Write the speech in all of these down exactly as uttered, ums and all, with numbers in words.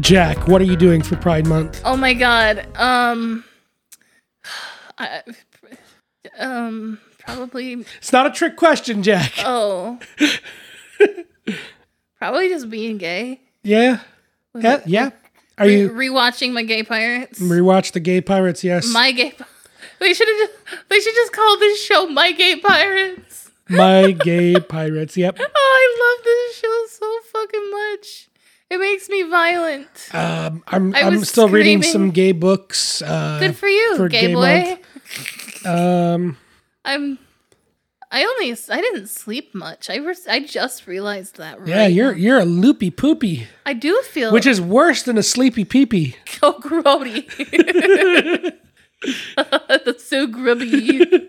Jack, what are you doing for Pride Month? Oh my god. Um. I, um. Probably. It's not a trick question, Jack. Oh. Probably just being gay. Yeah. Yeah. yeah. Are Re- you rewatching my Gay Pirates? rewatch the Gay Pirates? Yes. My Gay. We should have. We should just call this show My Gay Pirates. My Gay Pirates. Yep. Oh, I love this show so fucking much. It makes me violent. Um, I'm I I'm was still reading screaming. some gay books. Uh, Good for you, for gay, Gay boy. Month. Um. I'm. I only. I didn't sleep much. I. Re- I just realized that. Right Yeah, you're now. you're a loopy poopy, I do feel. which is worse than a sleepy peepee. so grody. That's so grubby.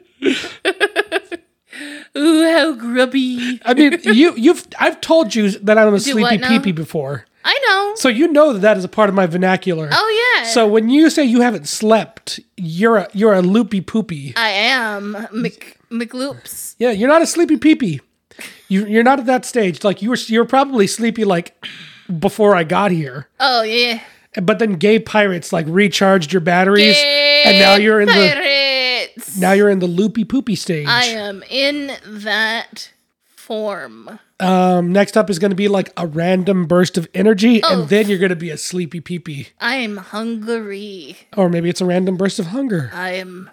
Ooh, how grubby. I mean, you you've I've told you that I'm a Do sleepy what now? peepee before, I know. so you know that that is a part of my vernacular. Oh yeah. So when you say you haven't slept, you're a you're a loopy poopy. I am Mc McLoops. Yeah, you're not a sleepy peepee. You you're not at that stage. Like you were you're probably sleepy like before I got here. Oh yeah. But then Gay Pirates like recharged your batteries, Gay and now you're in Pirates. the now you're in the loopy poopy stage. I am in that form. Um, next up is going to be like a random burst of energy, Oh. and then you're going to be a sleepy peepee, I am hungry. or maybe it's a random burst of hunger. I am.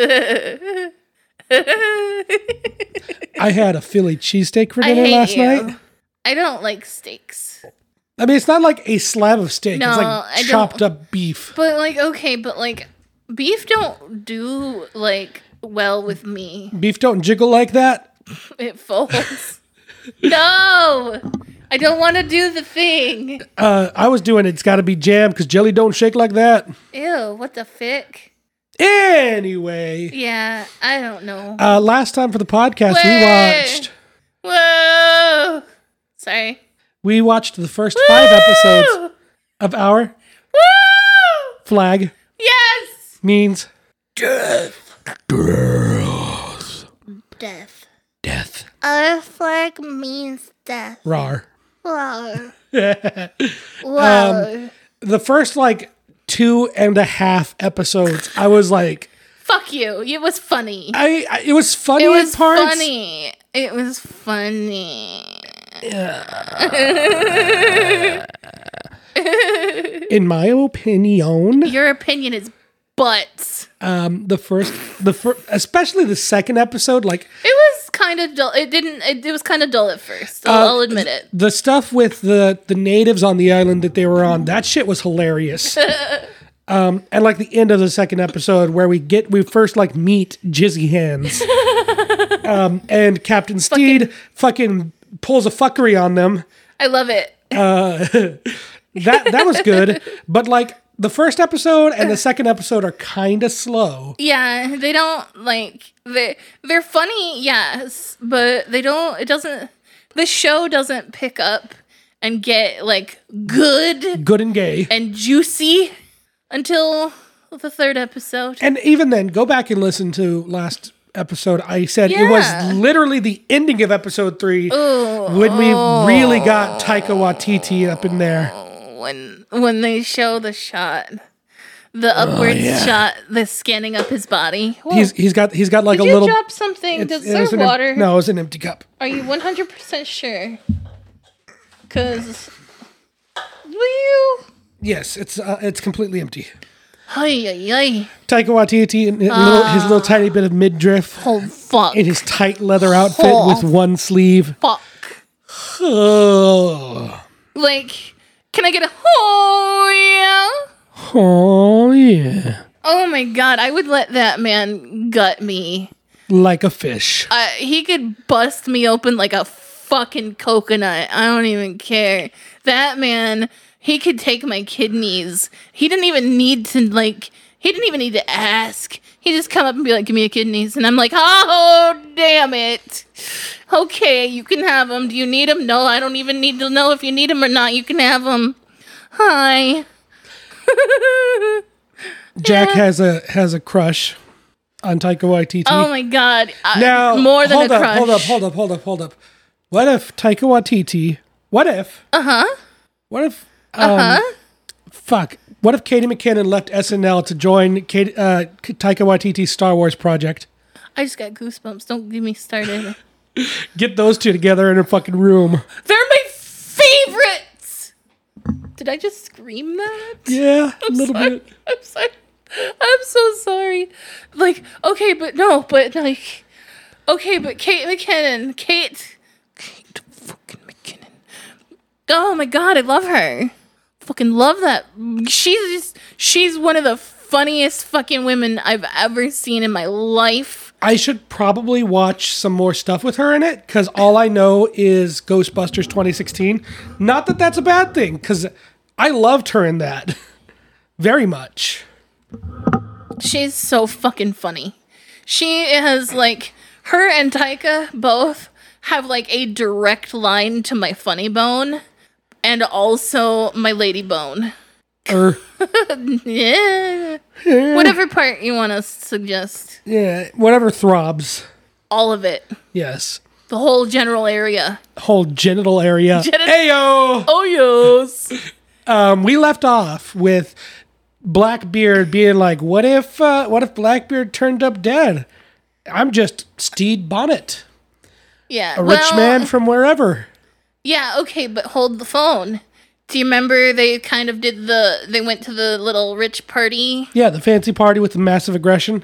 I had a Philly cheesesteak for I dinner hate last you. night. I don't like steaks. I mean, it's not like a slab of steak; No, it's I like don't. chopped up beef. But like, okay, but like, beef don't do like well with me. Beef don't jiggle like that. It folds. No, I don't want to do the thing. Uh, I was doing it's got to be jam because jelly don't shake like that. Ew, what the fick? Anyway, Yeah, I don't know. uh, last time for the podcast, we Way. watched Whoa. Sorry. we watched the first five episodes Woo! of our Woo! Flag Yes. Means Death. Death. Death. Our flag means death. Rar. Wow. Wow. The first like two and a half episodes, I was like, Fuck you. It was funny. I, I it was funny It in was parts. funny. It was funny. In my opinion, Your opinion is butts. um, the first, the first, especially the second episode, like It was kind of dull. It didn't. It, it was kind of dull at first. I'll, Uh, I'll admit it. the stuff with the the natives on the island that they were on, that shit was hilarious. Um, and like the end of the second episode where we get we first like meet Jizzy Hands, um, and Captain Steed fucking pulls a fuckery on them. I love it. That that was good, but like the first episode and the second episode are kind of slow. Yeah, they don't like they they're funny, yes, but they don't. It doesn't. The show doesn't pick up and get like good Good and gay. and juicy until the third episode. And even then, go back and listen to last episode. I said it Yeah. was literally the ending of episode three when we really got Taika Waititi up in there. When when they show the shot, the upward yeah. shot, the scanning up his body. Whoa. He's he's got he's got like Did a you little. drop something? it's- Does it was there an em- water? no, it was an empty cup. Are you one hundred percent sure? Cause will you? Yes, it's uh, it's completely empty. Ay ay ay! Taika Waititi in his, little, his little tiny bit of midriff Oh fuck! in his tight leather outfit Oh. with one sleeve. Fuck! Oh, Like, can I get a oh yeah? oh yeah, Oh my god! I would let that man gut me. like a fish. Uh, he could bust me open like a fucking coconut. I don't even care. That man, he could take my kidneys. He didn't even need to, like, he didn't even need to ask. He just come up and be like, give me your kidneys. And I'm like, oh, damn it. Okay, you can have them. Do you need them? No, I don't even need to know if you need them or not. You can have them. Hi. Jack has a has a crush on Taika Waititi. Oh my god. Uh, Now, more than hold a up, crush. hold up, hold up, hold up, hold up. What if Taika Waititi? What if? Uh huh. What if? Um, Uh huh. Fuck. What if Katie McKinnon left S N L to join Kate, uh, Taika Waititi's Star Wars project? I just got goosebumps. Don't get me started. Get those two together in a fucking room. They're my favorites. Did I just scream that? Yeah, I'm a little sorry. bit. I'm sorry. I'm so sorry. Like, okay, but no, but like, okay, but Kate McKinnon, Kate, Kate fucking McKinnon. Oh my god, I love her. Fucking love that. She's just, she's one of the funniest fucking women I've ever seen in my life. I should probably watch some more stuff with her in it, because all I know is Ghostbusters twenty sixteen. Not that that's a bad thing, because I loved her in that. Very much. She's so fucking funny. She has, like, her and Taika both have, like, a direct line to my funny bone, and also my lady bone. Er, Yeah. Whatever part you want to suggest. yeah, whatever throbs. All of it. Yes. The whole general area. Whole genital area. Geni- Ayo! Oh, yes. Um, we left off with Blackbeard being like, what if, uh, what if Blackbeard turned up dead? I'm just Steed Bonnet, Yeah. a rich well, man from wherever. Yeah, okay, but hold the phone. Do you remember they kind of did the, they went to the little rich party? Yeah, the fancy party with the massive aggression.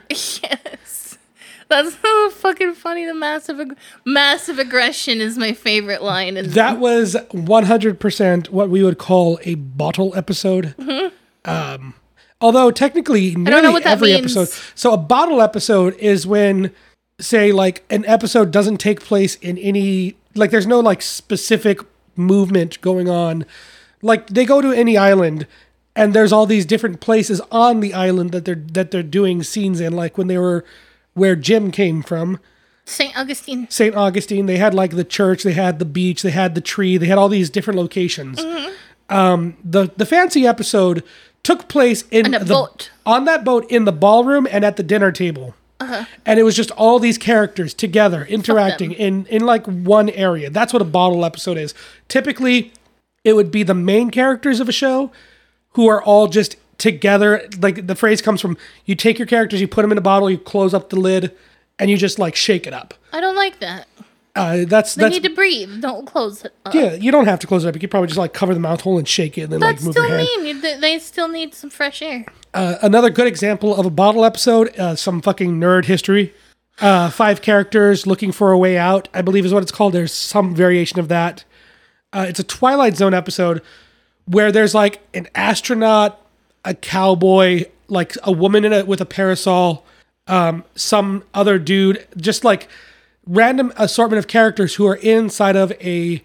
Yes. That's so fucking funny. The massive, ag- massive aggression is my favorite line. And That was one hundred percent what we would call a bottle episode. Mm-hmm. Um, although technically, nearly know what that every means. episode. So a bottle episode is when, say, like an episode doesn't take place in any, like there's no like specific movement going on. Like they go to any island and there's all these different places on the island that they're that they're doing scenes in, like when they were where Jim came from. Saint Augustine. Saint Augustine, they had like the church, they had the beach, they had the tree, they had all these different locations. Mm-hmm. Um, the the fancy episode took place in On a the boat. on that boat in the ballroom and at the dinner table. Uh-huh. And it was just all these characters together interacting in in like one area. That's what a bottle episode is. Typically, it would be the main characters of a show who are all just together. Like the phrase comes from, you take your characters, you put them in a bottle, you close up the lid, and you just like shake it up. I don't like that. Uh, that's They that's need to breathe. Don't close it up. yeah. You don't have to close it up. You could probably just like cover the mouth hole and shake it, and then That's like move still your hand. mean. You- They they still need some fresh air. Uh, another good example of a bottle episode. Uh, some fucking nerd history. Uh, five characters looking for a way out, I believe is what it's called. There's some variation of that. Uh, it's a Twilight Zone episode where there's like an astronaut, a cowboy, like a woman in a, with a parasol, um, some other dude, just like random assortment of characters who are inside of a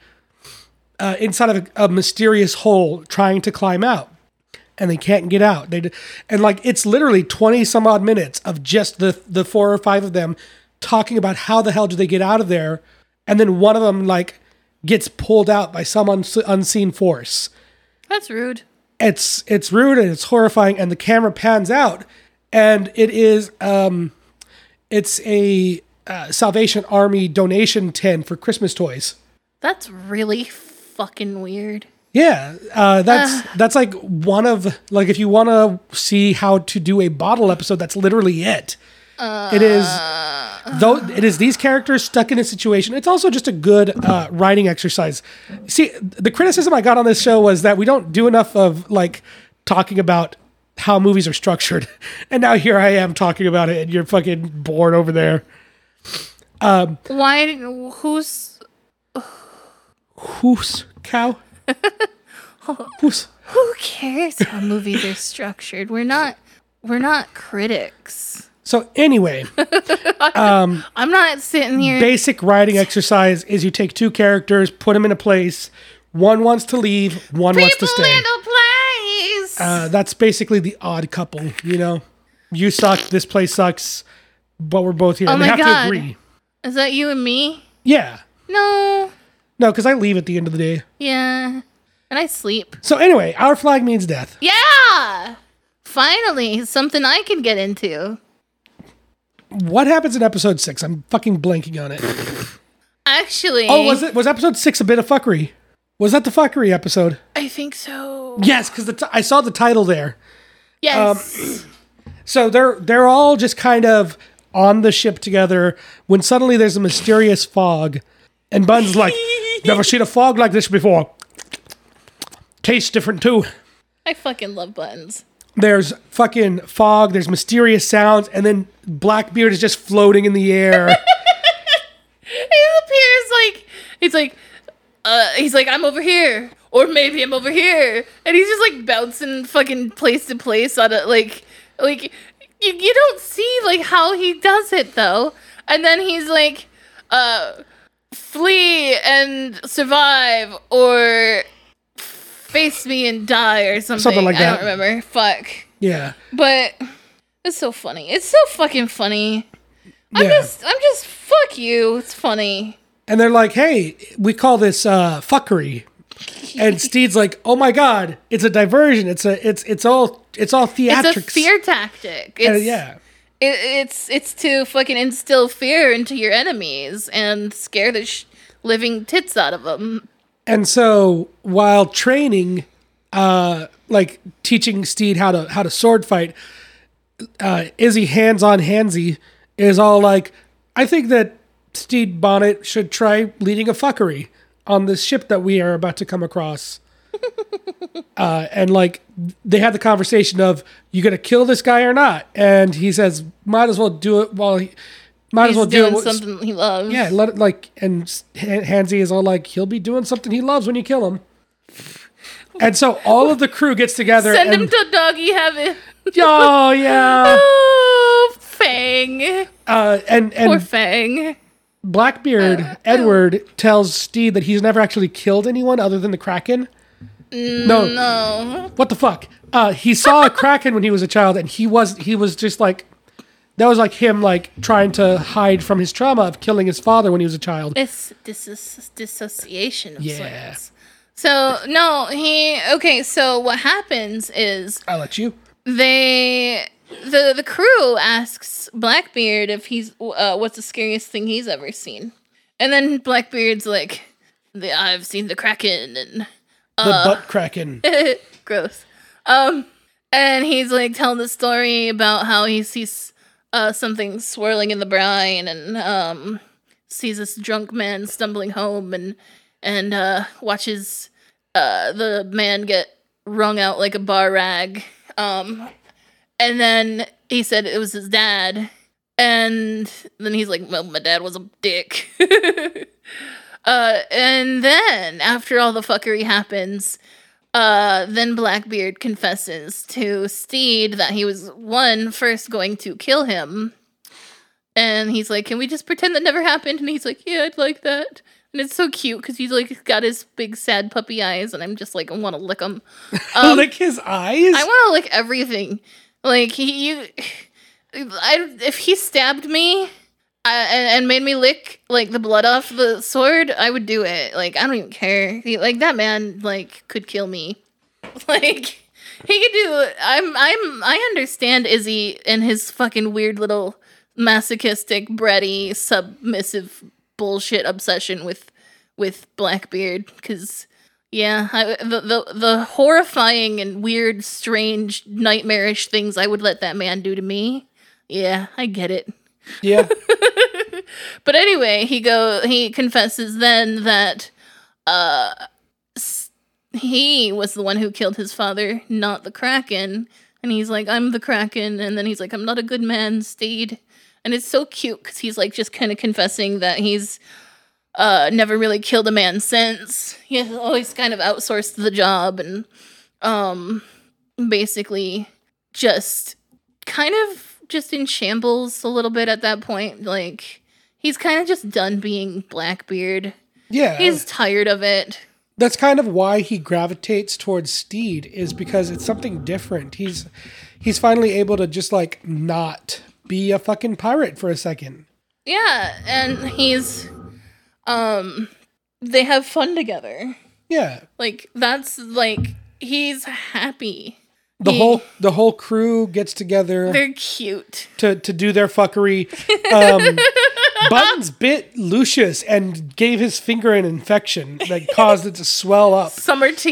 uh, inside of a, a mysterious hole trying to climb out, and they can't get out. They d- and like it's literally twenty some odd minutes of just the the four or five of them talking about how the hell do they get out of there, and then one of them like gets pulled out by some uns- unseen force. That's rude. It's it's rude and it's horrifying, and the camera pans out, and it is um, it's a uh, Salvation Army donation tin for Christmas toys. That's really fucking weird. Yeah, uh, that's that's like one of like if you want to see how to do a bottle episode, that's literally it. Uh, it is though it is these characters stuck in a situation. It's also just a good uh, writing exercise. See, the criticism I got on this show was that we don't do enough of like talking about how movies are structured, and now here I am talking about it, and you're fucking bored over there. Why? Who's? Who's cow? Who's? Who cares how movies are structured? We're not. We're not critics. So anyway, I'm not sitting here. basic writing exercise is you take two characters, put them in a place. One wants to leave, one wants to People stay. in a place. Uh, that's basically the odd couple, you know? You suck, this place sucks, but we're both here. Oh and they my have God. to agree. Is that you and me? Yeah. No. No, because I leave at the end of the day. Yeah. And I sleep. So anyway, our flag means death. Yeah. Finally, something I can get into. What happens in episode six? I'm fucking blanking on it. Actually. Oh, was it was episode six a bit of fuckery? Was that the fuckery episode? I think so. Yes, because t- I saw the title there. Yes. Um, so they're they're all just kind of on the ship together when suddenly there's a mysterious fog, and Buns like, never seen a fog like this before. Tastes different too. I fucking love Buns. There's fucking fog. There's mysterious sounds, and then Blackbeard is just floating in the air. He appears like he's like, uh, he's like, I'm over here, or maybe I'm over here, and he's just like bouncing fucking place to place on it, like, like you you don't see like how he does it though, and then he's like, uh, flee and survive, or face me and die, or something. Something like that. I don't remember. Fuck. Yeah. But it's so funny. It's so fucking funny. I'm Yeah. just, I'm just, fuck you. It's funny. And they're like, hey, we call this uh, fuckery. And Steed's like, oh my god, it's a diversion. It's a, it's, it's all, it's all theatrics. It's a fear tactic. It's, And, yeah. It, it's, it's to fucking instill fear into your enemies and scare the sh- living tits out of them. And so while training, uh, like teaching Steed how to how to sword fight, uh, Izzy hands on handsy is all like, I think that Steed Bonnet should try leading a fuckery on this ship that we are about to come across. uh, and like they had the conversation of, you gonna kill this guy or not? And he says, might as well do it while he might He's as well do doing it. something he loves. Yeah, let it like, and Hansy is all like, he'll be doing something he loves when you kill him. And so all of the crew gets together. Send and, him to doggy heaven. Oh yeah. Oh, Fang. Uh, and and Poor Fang. Blackbeard Edward tells Steed that he's never actually killed anyone other than the Kraken. No, No. what the fuck? Uh, he saw a Kraken when he was a child, and he was he was just like, that was like him like trying to hide from his trauma of killing his father when he was a child. It's this is dissociation of Yeah. sorts. So no, he okay. So what happens is I'll let you. they the the crew asks Blackbeard if he's uh, what's the scariest thing he's ever seen, and then Blackbeard's like, the, I've seen the Kraken and The uh, butt Kraken. gross. Um, and he's like telling the story about how he sees uh something swirling in the brine and um sees this drunk man stumbling home and and uh watches uh the man get wrung out like a bar rag. Um, and then he said it was his dad. And then he's like, well, my dad was a dick. uh, and then after all the fuckery happens, uh, then Blackbeard confesses to Steed that he was one first going to kill him. And he's like, can we just pretend that never happened? And he's like, yeah, I'd like that. And it's so cute because he's like got his big sad puppy eyes, and I'm just like, I want to lick them. Um, Lick his eyes? I want to lick everything. Like he, you, I if he stabbed me, uh, and, and made me lick like the blood off the sword, I would do it. Like I don't even care. He, like that man, like could kill me. Like he could do. I'm. I'm. I understand Izzy and his fucking weird little masochistic, bratty, submissive bullshit obsession with with Blackbeard, because yeah, I, the, the the horrifying and weird, strange, nightmarish things I would let that man do to me. Yeah, I get it. Yeah. But anyway, he go he confesses then that uh he was the one who killed his father, not the Kraken. And he's like, I'm the Kraken. And then he's like, I'm not a good man, Steed. And it's so cute because he's like just kind of confessing that he's uh, never really killed a man since. He's always kind of outsourced the job and um, basically just kind of just in shambles a little bit at that point. Like he's kind of just done being Blackbeard. Yeah. He's tired of it. That's kind of why he gravitates towards Steed, is because it's something different. He's he's finally able to just like not be a fucking pirate for a second. Yeah, and he's um they have fun together. Yeah. Like that's like he's happy. The He- whole the whole crew gets together They're cute. to, to do their fuckery. Um, Buttons bit Lucius and gave his finger an infection that caused it to swell up. Summer teeth.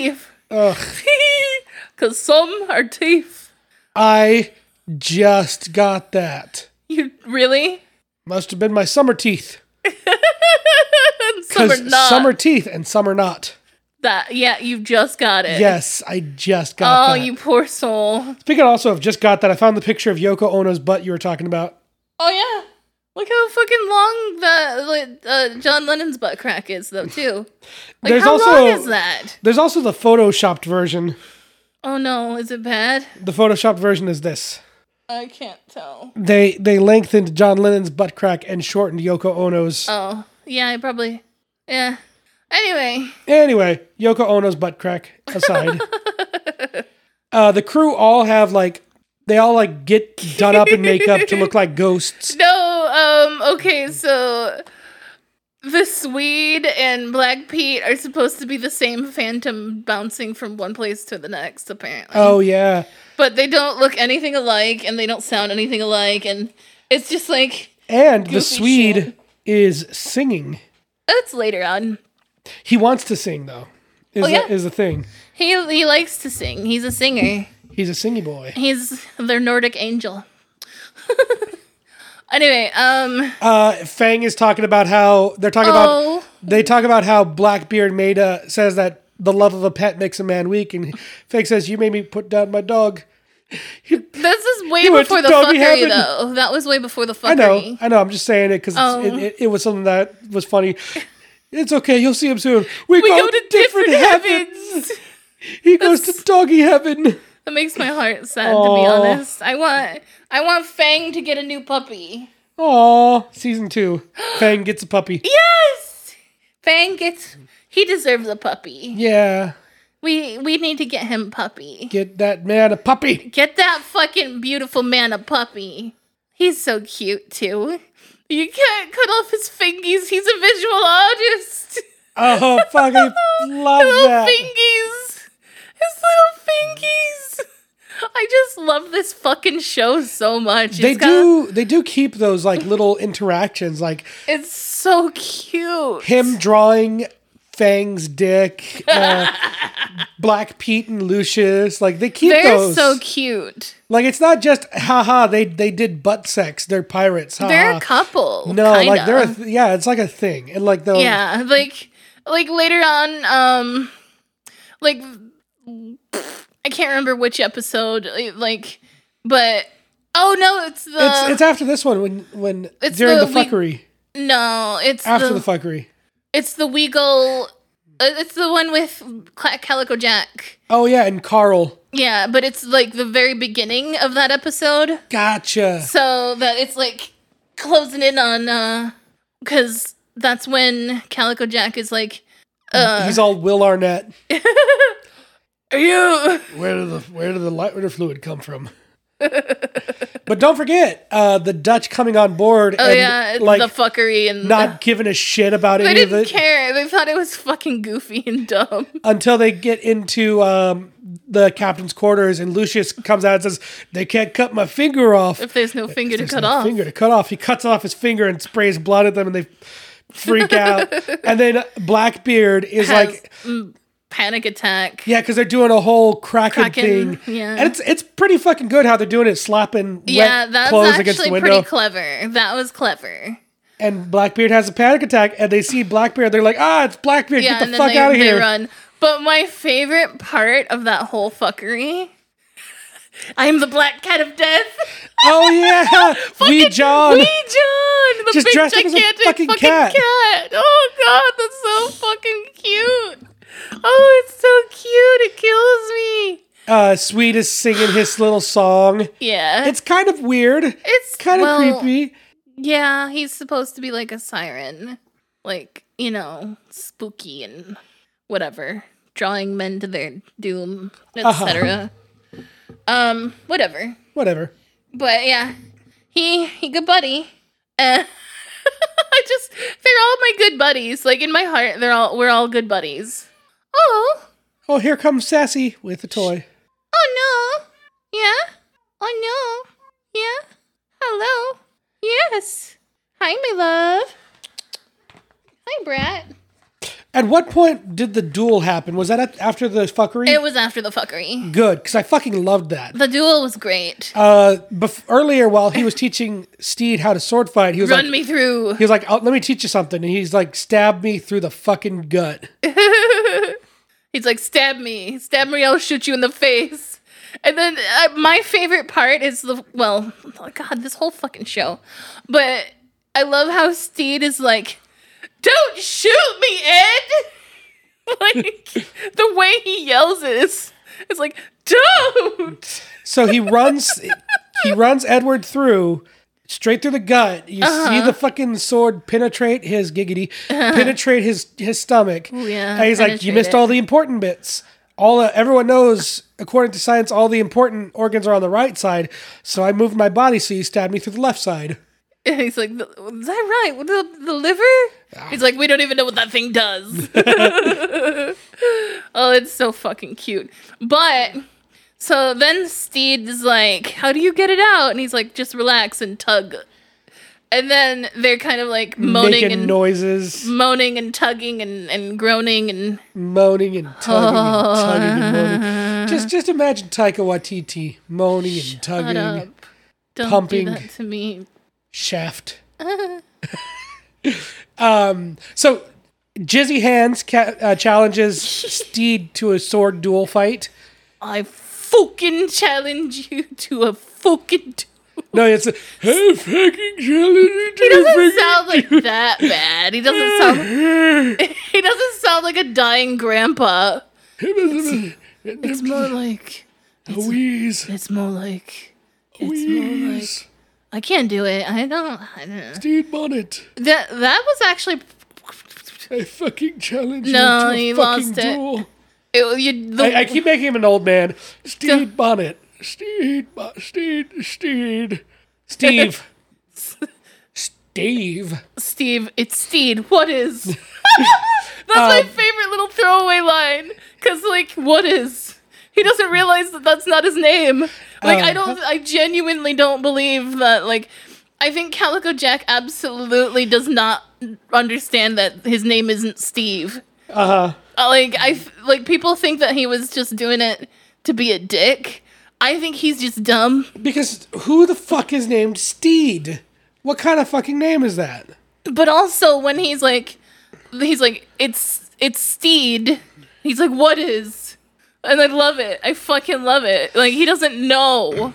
Ugh. Because some are teeth. I just got that. You really? Must have been my summer teeth. Some are not. Some are teeth and some are not. That, yeah, you just got it. Yes, I just got oh, that. you poor soul. Speaking also of just got that, I found the picture of Yoko Ono's butt you were talking about. Oh, yeah. Look how fucking long the like, uh, John Lennon's butt crack is, though, too. Like, There's how also, long is that? There's also the photoshopped version. Oh, no. Is it bad? The photoshopped version is this. I can't tell. They they lengthened John Lennon's butt crack and shortened Yoko Ono's. Oh, yeah, I probably... Yeah. Anyway. Anyway, Yoko Ono's butt crack aside. uh, the crew all have, like, they all, like, get done up in makeup to look like ghosts. No, um, okay, so the Swede and Black Pete are supposed to be the same phantom bouncing from one place to the next, apparently. Oh, yeah. But they don't look anything alike, and they don't sound anything alike, and it's just like... And the Swede shit. is singing. That's later on. He wants to sing, though, is, Oh, yeah? the, is the thing. He he likes to sing. He's a singer. He's a singy boy. He's their Nordic angel. Anyway, um... Uh, Fang is talking about how, they're talking Oh. about, they talk about how Blackbeard made a, says that the love of a pet makes a man weak, and Fang says, you made me put down my dog. This is way You went before to the doggy fuckery, heaven. though. That was way before the fuckery. I know, I know, I'm just saying it because Oh. it, it, it was something that was funny. It's okay, you'll see him soon. We, We go, go to different heavens. He goes to doggy heaven. That makes my heart sad, to be Aw. honest. I want I want Fang to get a new puppy. Aw, season two. Fang gets a puppy. Yes! Fang gets... He deserves a puppy. Yeah, We we need to get him a puppy. get that man a puppy. Get that fucking beautiful man a puppy. He's so cute, too. You can't cut off his fingies. He's a visual artist. Oh, fuck, I love Little that. fingies. His little fingies. I just love this fucking show so much. They It's got- do, they do keep those, like, little interactions, like It's so cute. him drawing Fang's dick, uh, Black Pete and Lucius, like, they keep They're those. so cute. Like, it's not just, haha, they they did butt sex, they're pirates, haha. They're a couple. No, kinda. like, they're, a th- yeah, it's like a thing. And, like, the, Yeah, like like later on, um, like I can't remember which episode, like, but oh no, it's the it's, it's after this one, when, when It's during the the, we- fuckery. no, it's After the, the fuckery. it's the Weagle. uh, It's the one with Cla- Calico Jack. Oh, yeah, and Carl. Yeah, but it's like the very beginning of that episode, Gotcha. so that it's like closing in on, uh, because that's when Calico Jack is like, uh, He's all Will Arnett. are you? Where did the where did the lighter fluid come from? But don't forget, uh, the Dutch coming on board Oh and yeah, like the fuckery and not giving a shit about they any of didn't it care. They thought it was fucking goofy and dumb. until they get into um, the captain's quarters and Lucius comes out and says, "They can't cut my finger off." If there's no finger to There's cut no off. Finger to cut off. He cuts off his finger and sprays blood at them, and they freak out. And then Blackbeard is Has, like, mm, panic attack. yeah, because they're doing a whole Kraken, Kraken, thing, yeah. and it's it's pretty fucking good how they're doing it, slapping Yeah, wet that's clothes against the actually window. pretty clever. That was clever. And Blackbeard has a panic attack, and they see Blackbeard. They're like, "Ah, it's Blackbeard! Yeah, Get and the then fuck they, out of they here!" run. But my favorite part of that whole fuckery, I'm the black cat of death. Oh yeah, Wee John. Wee John, the Just big dressed up as a gigantic fucking fucking, cat. cat. Oh god, that's so fucking cute. Oh, it's so cute. It kills me. Uh, Sweet is singing his little song. Yeah, It's kind of weird. it's Kind of well, creepy. Yeah, he's supposed to be like a siren, like, you know, spooky and whatever, drawing men to their doom, et cetera. Um, whatever. Whatever. But yeah, he he good buddy. Uh, I just they're all my good buddies. Like in my heart, they're all we're all good buddies. Oh, Oh, here comes Sassy with a toy. oh no, yeah, oh no, yeah, hello, yes, hi my love, hi Brat. At what point did the duel happen? Was that at, after the fuckery? It was after the fuckery. Good, because I fucking loved that. The duel was great. Uh, bef- earlier, while he was teaching Steed how to sword fight, he was Run like, me through. he was like, oh, "Let me teach you something." And he's like, "Stab me through the fucking gut." He's like, stab me. Stab me, I'll shoot you in the face. And then uh, my favorite part is the, well, oh God, this whole fucking show. But I love how Steed is like, don't shoot me, Ed! Like, the way he yells it is, it's like, don't! So he runs, he runs Edward through, straight through the gut. You Uh-huh. see the fucking sword penetrate his giggity, penetrate his his stomach. Ooh, yeah, And he's like, "You penetrate missed it." all the important bits. All uh, everyone knows, according to science, all the important organs are on the right side. So I moved my body so you stabbed me through the left side." And he's like, is that right? The, the liver? He's like, we don't even know what that thing does. Oh, it's so fucking cute. But, so then Steed is like, how do you get it out? And he's like, just relax and tug. And then they're kind of like moaning Making and noises, moaning and tugging and, and groaning and moaning and tugging and tugging and moaning. Just just imagine Taika Waititi moaning and shut tugging. up. Don't pumping. do that to me. Shaft. um, so Jizzy Hands ca- uh, challenges Steed to a sword duel fight. I fucking challenge you to a fucking duel. No, it's a I fucking challenge you to He a doesn't fucking sound like that bad. He doesn't sound. He doesn't sound like a dying grandpa. It's, it's more like. a wheeze. It's more like. A It's more like. wheeze. I can't do it. I don't. I don't know. Steed Bonnet. That that was actually. I fucking challenge No, you to a he fucking lost it. duel. It, you, the, I, I keep making him an old man. Steed Bonnet. Steed, Bo- Steed, Steed. Steve. Steve. Steve, it's Steed. What is? That's my Um, favorite little throwaway line. Cause like, what is? He doesn't realize that that's not his name. Like, I Uh, don't. I genuinely don't believe that. Like, I think Calico Jack absolutely does not understand that his name isn't Steve. Uh-huh. Uh, like I like people think that he was just doing it to be a dick. I think he's just dumb. Because who the fuck is named Steed? What kind of fucking name is that? But also when he's like, he's like, it's it's Steed. He's like, what is? And I love it. I fucking love it. Like he doesn't know.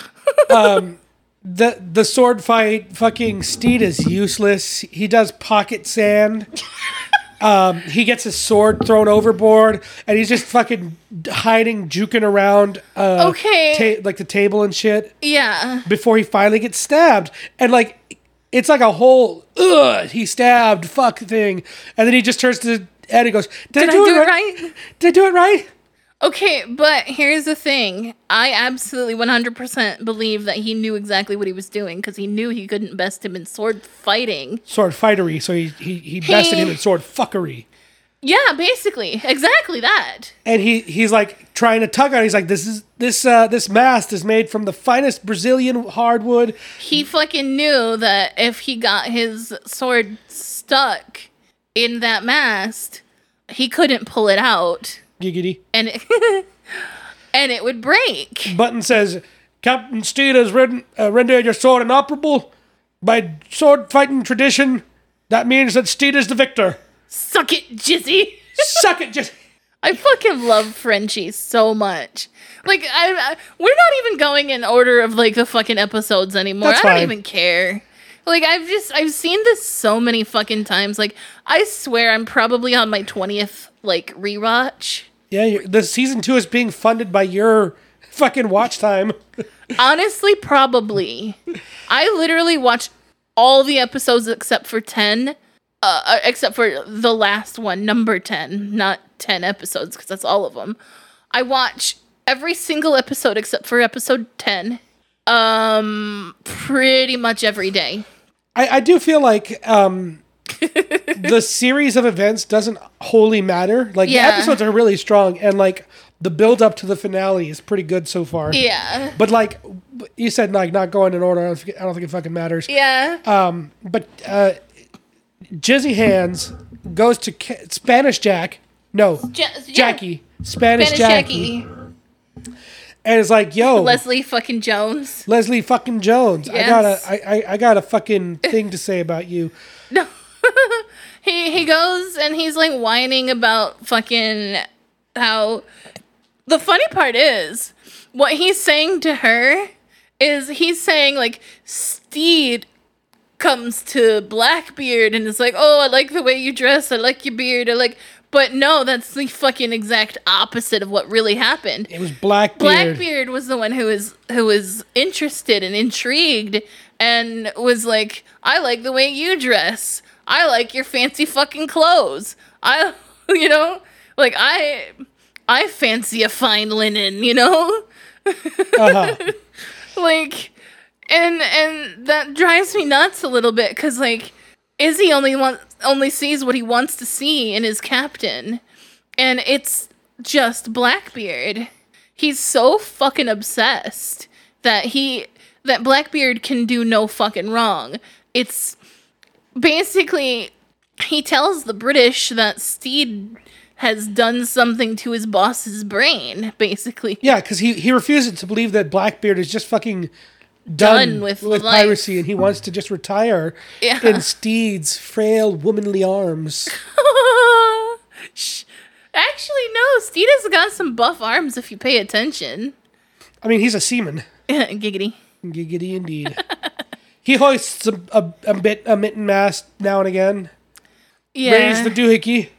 The the sword fight, fucking Steed is useless. He does pocket sand. Um, he gets his sword thrown overboard, and he's just fucking hiding, juking around, uh, Okay. ta- like the table and shit, Yeah. before he finally gets stabbed. And like, it's like a whole ugh, he stabbed fuck thing, and then he just turns to Ed and goes, "Did, Did I do, it, right? Did I do it right?" Okay, but here's the thing. I absolutely one hundred percent believe that he knew exactly what he was doing because he knew he couldn't best him in sword fighting. Sword fightery, so he he he bested him in sword fuckery. Yeah, basically. Exactly that. And he he's like trying to tug on it. He's like, this is this uh this mast is made from the finest Brazilian hardwood. He fucking knew that if he got his sword stuck in that mast, he couldn't pull it out. Giggity. And it, and it would break. Button says, Captain Steed has ren- uh, rendered your sword inoperable. By sword fighting tradition, that means that Steed is the victor. Suck it, Jizzy. Suck it, just. I fucking love Frenchie so much. Like, I, I we're not even going in order of like the fucking episodes anymore. That's I don't fine. even care. Like, I've just I've seen this so many fucking times. Like, I swear I'm probably on my twentieth like rewatch. Yeah, you're, the season two is being funded by your fucking watch time. Honestly, probably. I literally watched all the episodes except for ten. Uh, uh, except for the last one, number ten. Not ten episodes, because that's all of them. I watch every single episode except for episode ten. Um, pretty much every day. I, I do feel like um, the series of events doesn't wholly matter. Like, Yeah. the episodes are really strong, and like the build up to the finale is pretty good so far. Yeah. But like you said, like not going in order. I don't think, I don't think it fucking matters. Yeah. Um, but uh, Jizzy Hands goes to Ca- Spanish Jack. No, Ja- yeah. Jackie. Spanish, Spanish Jackie. Jackie. And it's like, yo, Leslie fucking Jones. Leslie fucking Jones. I Yes. got a, I, I, I got a fucking thing to say about you. No. he he goes and he's like whining about fucking how the funny part is what he's saying to her is he's saying like Steed comes to Blackbeard and is like, "Oh, I like the way you dress. I like your beard. I like." But no, that's the fucking exact opposite of what really happened. It was Blackbeard. Blackbeard was the one who was who was interested and intrigued and was like, "I like the way you dress. I like your fancy fucking clothes. I, you know, like I, I fancy a fine linen, you know, Uh-huh. like." And and that drives me nuts a little bit because like Izzy only want, only sees what he wants to see in his captain, and it's just Blackbeard. He's so fucking obsessed that he that Blackbeard can do no fucking wrong. It's basically he tells the British that Steed has done something to his boss's brain. Basically, Yeah, because he, he refuses to believe that Blackbeard is just fucking done, Done with with life. piracy, and he wants to just retire Yeah. in Steed's frail, womanly arms. Shh. Actually, no. Steed has got some buff arms if you pay attention. I mean, he's a seaman. Giggity. Giggity indeed. He hoists a, a, a bit a mitten mast now and again. Yeah. Raise the doohickey.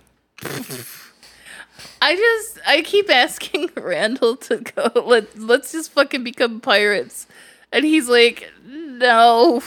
I just I keep asking Randall to go. Let let's just fucking become pirates, and he's like, no.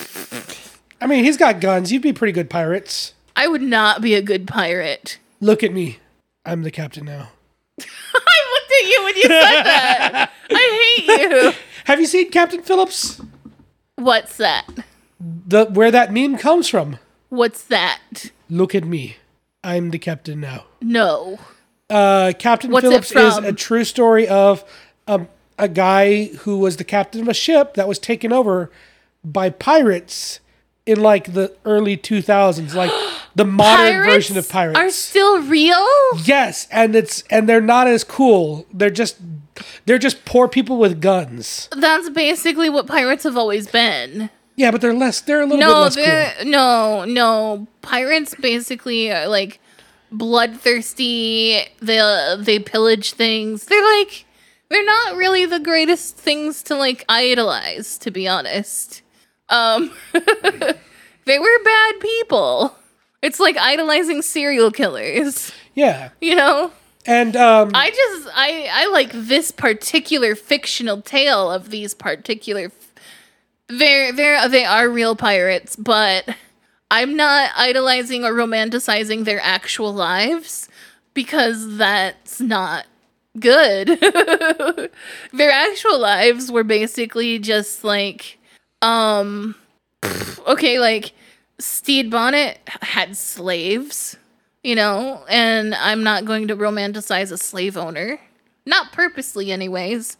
I mean, he's got guns. You'd be pretty good pirates. I would not be a good pirate. Look at me. I'm the captain now. I looked at you when you said that. I hate you. Have you seen Captain Phillips? What's that? The where that meme comes from. What's that? Look at me. I'm the captain now. No. Uh, Captain What's it Phillips is from? a true story of a, a guy who was the captain of a ship that was taken over by pirates in like the early two thousands, like the modern version of pirates. Are still real? Yes, and it's and they're not as cool. They're just they're just poor people with guns. That's basically what pirates have always been. Yeah, but they're less. They're a little bit No, less they're cool. no, no. Pirates basically are like bloodthirsty. They they pillage things. They're like they're not really the greatest things to like idolize, to be honest. Um, they were bad people. It's like idolizing serial killers. Yeah, You know. and um, I just I I like this particular fictional tale of these particular. They're they're they are real pirates, but I'm not idolizing or romanticizing their actual lives because that's not good. Their actual lives were basically just like, um, okay, like Steed Bonnet had slaves, you know, and I'm not going to romanticize a slave owner, not purposely, anyways.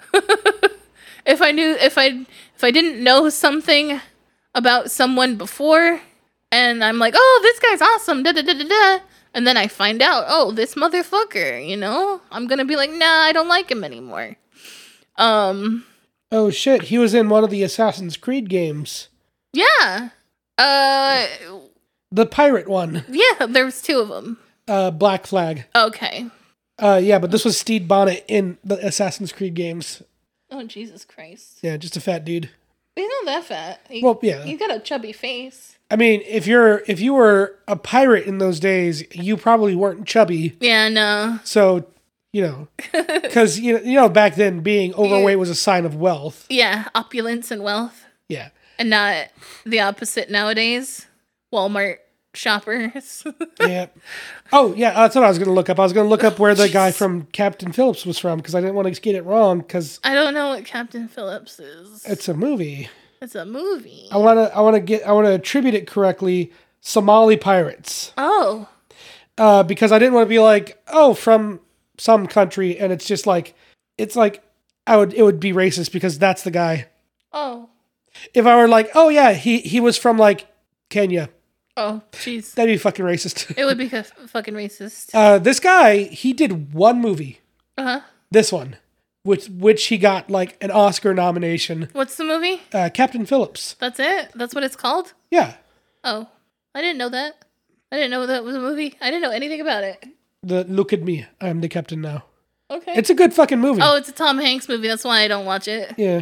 If I knew, if I, if I didn't know something about someone before, and I'm like, oh, this guy's awesome, da da da da da, and then I find out, oh, this motherfucker, you know, I'm gonna be like, nah, I don't like him anymore. Um, oh shit, he was in one of the Assassin's Creed games, yeah, uh, the pirate one, yeah, there was two of them. uh, Black Flag. Okay. Uh, yeah, but this was Steed Bonnet in the Assassin's Creed games. Oh, Jesus Christ. Yeah, just a fat dude. He's not that fat. He, Well, yeah. He's got a chubby face. I mean, if you're if you were a pirate in those days, you probably weren't chubby. Yeah, no. So, you know, because you know, you know, back then being overweight was a sign of wealth. Yeah, opulence and wealth. Yeah. And not the opposite nowadays. Walmart shoppers. Yeah. Oh, yeah. That's what I was going to look up. I was going to look up where the guy from Captain Phillips was from because I didn't want to get it wrong because I don't know what Captain Phillips is. it's a movie. It's a movie. I want to. I want to get. I want to attribute it correctly. Somali pirates. Oh. Uh, because I didn't want to be like, oh, from some country, and it's just like, it's like, I would. It would be racist because that's the guy. Oh. If I were like, oh yeah, he he was from like Kenya, Oh, jeez. That'd be fucking racist. It would be f- fucking racist. Uh, this guy, he did one movie. Uh-huh. This one. Which, which he got, like, an Oscar nomination. What's the movie? Uh, Captain Phillips. That's it? That's what it's called? Yeah. Oh. I didn't know that. I didn't know that was a movie. I didn't know anything about it. The Look at Me, I'm the captain now. Okay. It's a good fucking movie. Oh, it's a Tom Hanks movie. That's why I don't watch it. Yeah.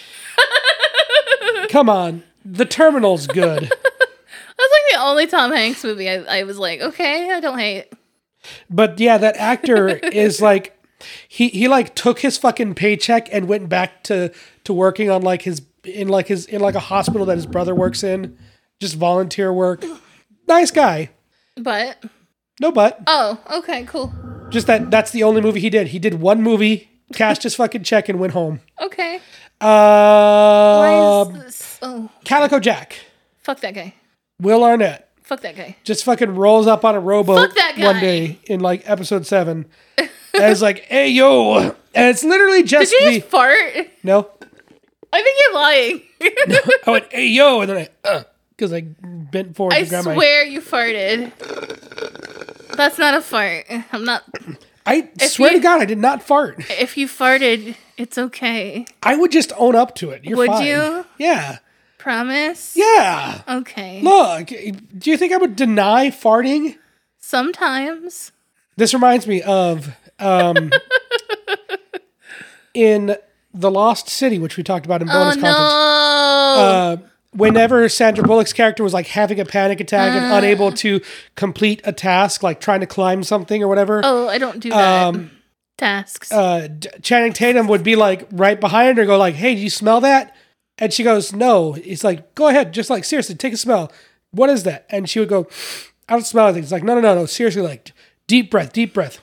Come on. The Terminal's good. That's like the only Tom Hanks movie I, I was like, okay, I don't hate. But yeah, that actor is like, he, he like took his fucking paycheck and went back to, to working on like his, in like his, in like a hospital that his brother works in. Just volunteer work. Nice guy. But? No but. Oh, okay, cool. Just that that's the only movie he did. He did one movie, cashed his fucking check, and went home. Okay. Uh, Why is this? Oh. Calico Jack. Fuck that guy. Will Arnett. Fuck that guy. Just fucking rolls up on a rowboat Fuck that guy. one day in like episode seven. And it's like, hey yo. And it's literally just Did you the... just fart? No. I think you're lying. I went, hey yo. And then I, uh, because I bent forward I to grab my... swear you farted. That's not a fart. I'm not... I swear you- to God, I did not fart. If you farted, it's okay. I would just own up to it. You're Would fine. you? Yeah. Promise? Yeah. Okay. Look, do you think I would deny farting? Sometimes. This reminds me of um, in The Lost City, which we talked about in bonus Oh, content. no. Uh, whenever Sandra Bullock's character was like having a panic attack and unable to complete a task, like trying to climb something or whatever, oh, I don't do that. um, Tasks. uh, D- Channing Tatum would be like right behind her, and go like, "Hey, do you smell that?" And she goes, "No." He's like, "Go ahead, just like seriously, take a smell. What is that?" And she would go, "I don't smell anything." It's like, "No, no, no, no. Seriously, like deep breath, deep breath.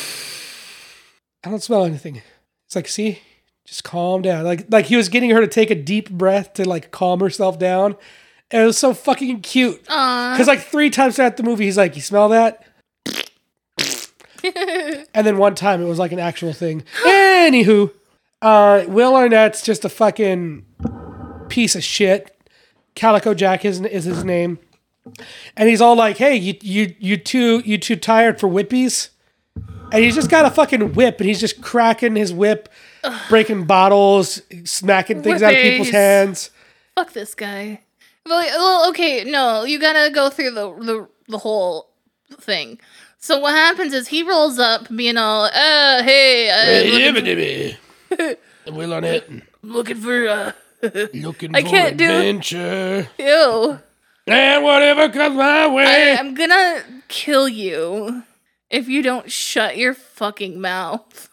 I don't smell anything." It's like, see, just calm down. Like, like he was getting her to take a deep breath to like calm herself down. And it was so fucking cute. Aww. Because like three times throughout the movie, he's like, "You smell that?" And then one time it was like an actual thing. Anywho, uh, Will Arnett's just a fucking piece of shit. Calico Jack is, is his name. And he's all like, "Hey, you you you too you too tired for whippies?" And he's just got a fucking whip, and he's just cracking his whip, breaking bottles, smacking things out of people's Whippies. hands. Fuck this guy. Well, well, okay, no, you gotta go through the, the the whole thing. So what happens is he rolls up, being all, "Uh, hey, I'm looking, Will Arnett, looking for uh, looking I for can't do- adventure. ew. And whatever comes my I, way." I'm gonna kill you if you don't shut your fucking mouth."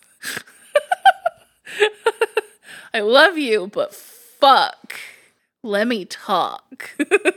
I love you, but fuck. Let me talk.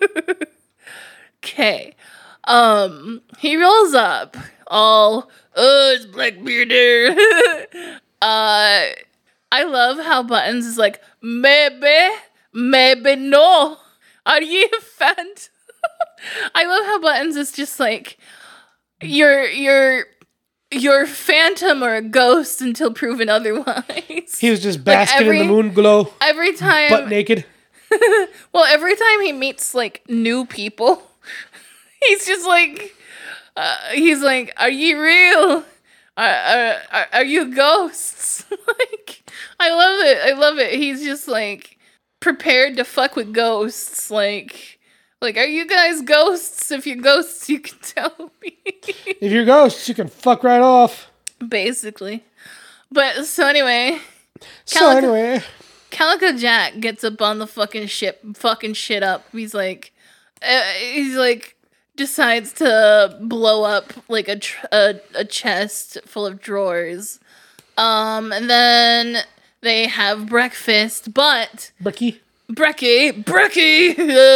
Okay. Um, he rolls up all, "Oh, it's Blackbeard there." uh, I love how Buttons is like, "Maybe, maybe no. Are you a fan?" I love how Buttons is just like, you're, you're, you're a phantom or a ghost until proven otherwise. He was just basking every- in the moon glow, Every time, butt naked. well, every time he meets like new people, he's just like, uh, he's like, "Are you real? Are, are, are, are you ghosts?" Like, I love it. I love it. He's just like prepared to fuck with ghosts. Like, like, "Are you guys ghosts? If you're ghosts, you can tell me." If you're ghosts, you can fuck right off. Basically. But so anyway, So Calico- anyway, Calico Jack gets up on the fucking ship, fucking shit up. He's like, uh, he's like, decides to blow up like a, tr- a a chest full of drawers. Um, and then they have breakfast, but Bricky. Brecky, Brecky.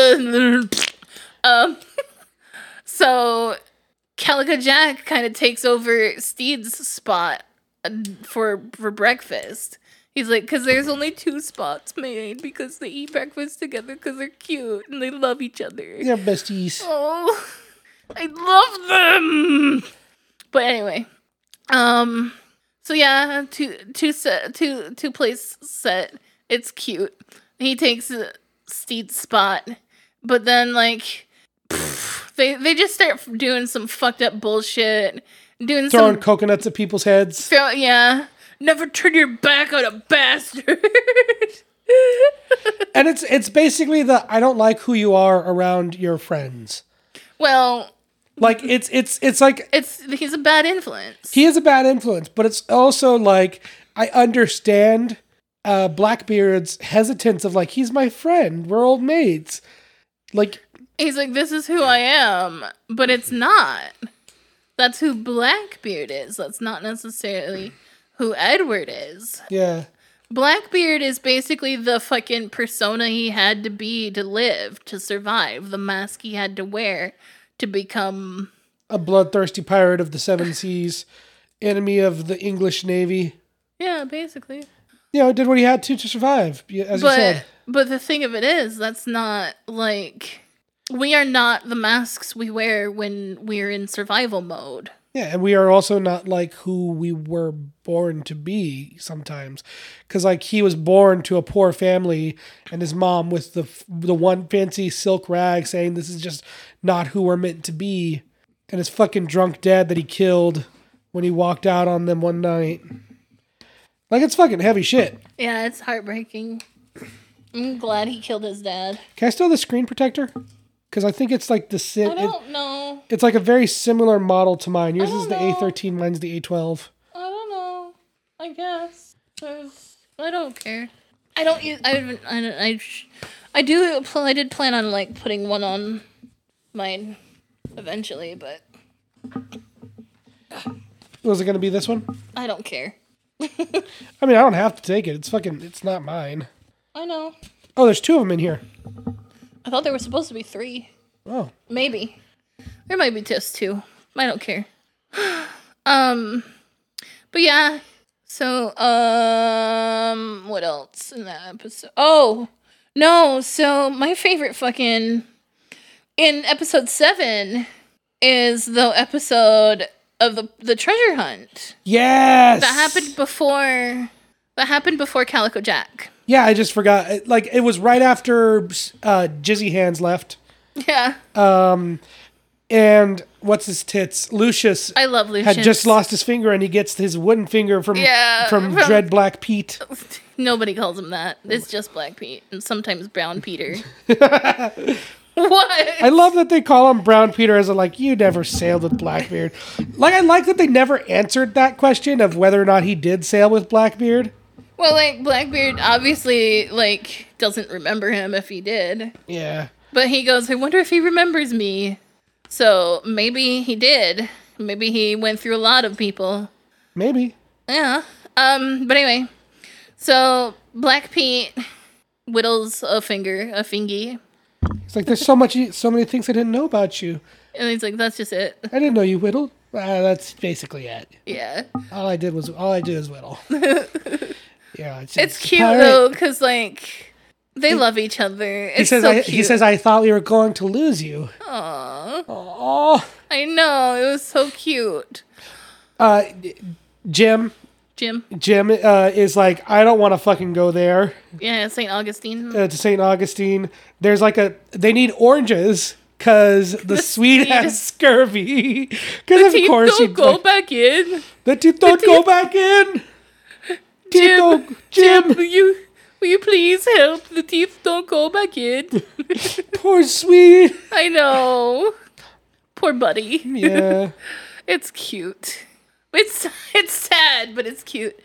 um, so Calico Jack kind of takes over Steed's spot uh, for for breakfast. He's like, "Because there's only two spots made because they eat breakfast together because they're cute and they love each other." They're besties. Oh, I love them. But anyway, um, so yeah, two two set two two place set. It's cute. He takes uh, Steed's spot, but then like pff, They they just start doing some fucked up bullshit, doing Throwing some coconuts at people's heads. throw, yeah. Never turn your back on a bastard. And it's it's basically the I don't like who you are around your friends. Well, Like it's it's it's like it's he's a bad influence. he is a bad influence, but it's also like I understand uh, Blackbeard's hesitance of like he's my friend, we're old mates. Like He's like, this is who I am, but it's not. That's who Blackbeard is. That's not necessarily who Edward is. yeah, Blackbeard is basically the fucking persona he had to be to live, to survive. The mask he had to wear to become a bloodthirsty pirate of the seven seas, enemy of the English Navy. yeah, basically. You know, did what he had to to survive, as But you said. but the thing of it is, that's not like we are not the masks we wear when we're in survival mode. Yeah, and we are also not like who we were born to be sometimes. Because, like, he was born to a poor family and his mom with the the one fancy silk rag saying this is just not who we're meant to be. And his fucking drunk dad that he killed when he walked out on them one night. Like, it's fucking heavy shit. Yeah, it's heartbreaking. I'm glad he killed his dad. Can I steal the screen protector? Because I think it's like the... Si- I it, don't know. it's like a very similar model to mine. Yours I is the don't A know. thirteen, mine's the A twelve. I don't know. I guess. There's, I don't care. I don't use. I haven't. I don't, I. sh- I do. pl- I did plan on like putting one on mine eventually, but Was it going to be this one? I don't care. I mean, I don't have to take it. It's fucking... It's not mine. I know. Oh, there's two of them in here. I thought there were supposed to be three. Oh. Maybe. There might be just two. I don't care. um, but yeah. So, um, what else in that episode? Oh, no. So my favorite fucking in episode seven is the episode of the the treasure hunt Yes! that happened before. That happened before Calico Jack. Yeah, I just forgot. It- Like, it was right after uh, Jizzy Hands left. Yeah, And what's his tits? Lucius I love Lucius. had just lost his finger, and he gets his wooden finger from Yeah, from from- Dread Black Pete. Nobody calls him that. It's just Black Pete and sometimes Brown Peter. What? I love that they call him Brown Peter as a, like, you never sailed with Blackbeard. Like, I like that they never answered that question of whether or not he did sail with Blackbeard. Well, like Blackbeard obviously like doesn't remember him if he did, Yeah. but he goes, "I wonder if he remembers me." So maybe he did. Maybe he went through a lot of people. Maybe. Yeah. Um. But anyway, so Black Pete whittles a finger, a fingy, It's like, there's so much, so many things I didn't know about you. and he's like, "That's just it." I didn't know you whittled. Uh, that's basically it. Yeah. All I did was, all I did was whittle. Yeah. It's, It's it's cute pirate. though, cause like they love each other. It's He says, so I, cute. he says, I thought we were going to lose you. Aww. Oh, I know, it was so cute. uh, Jim, Jim. Jim uh, is like, I don't want to fucking go there Yeah, Saint Augustine. uh, to Saint Augustine. There's like a, they need oranges because the, Swede Swede. has scurvy. Because of Teeth course don't he'd go like, back in. the teeth don't teeth- go back in. Teeth Jim, don't- Jim, Jim, will you will you please help? The teeth don't go back in. poor Swede. I know. Poor buddy. Yeah. It's cute. It's it's sad, but it's cute.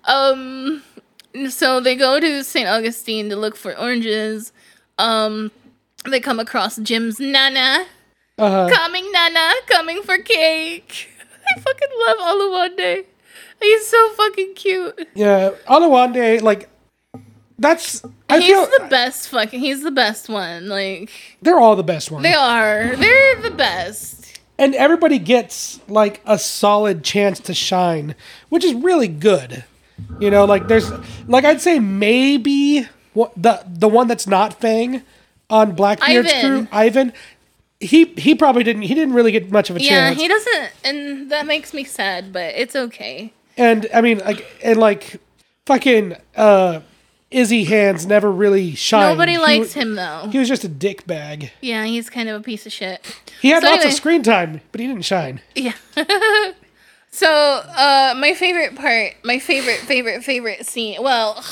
Um so they go to Saint Augustine to look for oranges. Um they come across Jim's Nana. Uh-huh. Coming, Nana, coming for cake. I fucking love Oluwande. He's so fucking cute. Yeah. Olawande, like, that's, I He's feel, the best fucking, he's the best one. Like, they're all the best ones. they are. They're the best. And everybody gets like a solid chance to shine, which is really good. You know, like there's like I'd say maybe what the the one that's not Fang on Blackbeard's Ivan. crew, Ivan. He he probably didn't he didn't really get much of a Yeah, chance. he doesn't, and that makes me sad, but it's okay. And I mean like and like fucking uh Izzy Hands never really shined. Nobody He likes wa- him though. He was just a dick bag. Yeah, he's kind of a piece of shit. He had So lots anyway. of screen time, but he didn't shine. Yeah. So, uh, my favorite part, my favorite, favorite, favorite scene. Well,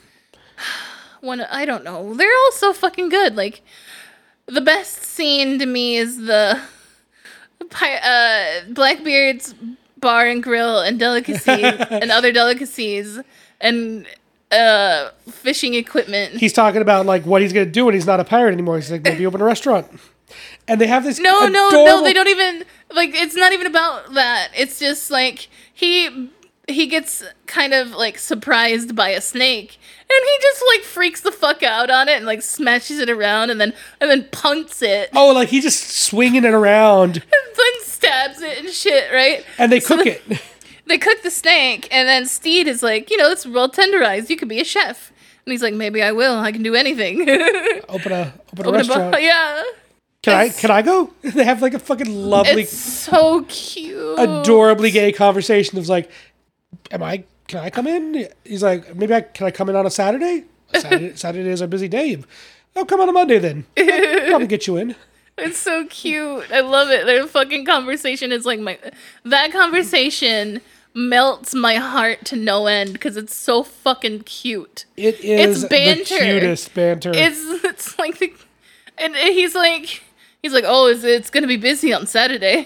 one. I don't know. They're all so fucking good. Like, the best scene to me is the pi- uh, Blackbeard's bar and grill and delicacies and other delicacies and uh, fishing equipment. He's talking about like what he's gonna do when he's not a pirate anymore. He's like, maybe open a restaurant. And they have this No, no, adorable- no, they don't even like it's not even about that. It's just like he he gets kind of like surprised by a snake and he just like freaks the fuck out on it and like smashes it around and then and then punts it Oh, like he's just swinging it around, and then stabs it and shit, right? and they So cook the- it. They cook the snake and then Steed is like, you know, it's well tenderized. You could be a chef. And he's like, maybe I will. I can do anything. Open a open a Open a restaurant. bar- yeah. Can I It's- can I go? They have like a fucking lovely, It's so cute. adorably gay conversation. Of like, am I? Can I come in? He's like, maybe I can I come in on a Saturday? Saturday, Saturday is our busy day. I'll come on a Monday then. I'll probably get you in. It's so cute. I love it. Their fucking conversation is like my that conversation melts my heart to no end because it's so fucking cute. It is It's banter. the cutest banter. It's it's like the and he's like he's like, oh, it's, it's gonna be busy on Saturday.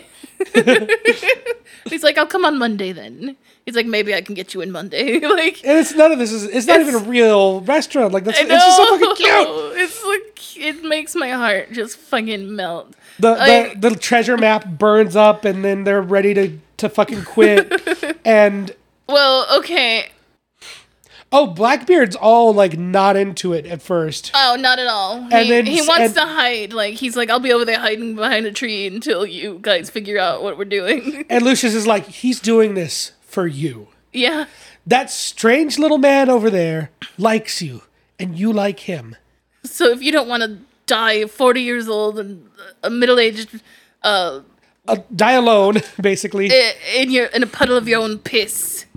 He's like, I'll come on Monday then. He's like, maybe I can get you in Monday. Like, and it's none of this is. It's not It's- even a real restaurant. Like that's. I It's just so fucking know. cute. It's like it makes my heart just fucking melt. The, Like- the the treasure map burns up, and then they're ready to to fucking quit. And Well, okay. oh, Blackbeard's all like not into it at first. Oh, not at all. He, And then- he wants and- to hide. Like, he's like, I'll be over there hiding behind a tree until you guys figure out what we're doing. And Lucius is like, he's doing this for you. Yeah. That strange little man over there likes you, and you like him. So if you don't want to die forty years old and a middle-aged uh, Uh, die alone, basically. i- in your in a puddle of your own piss,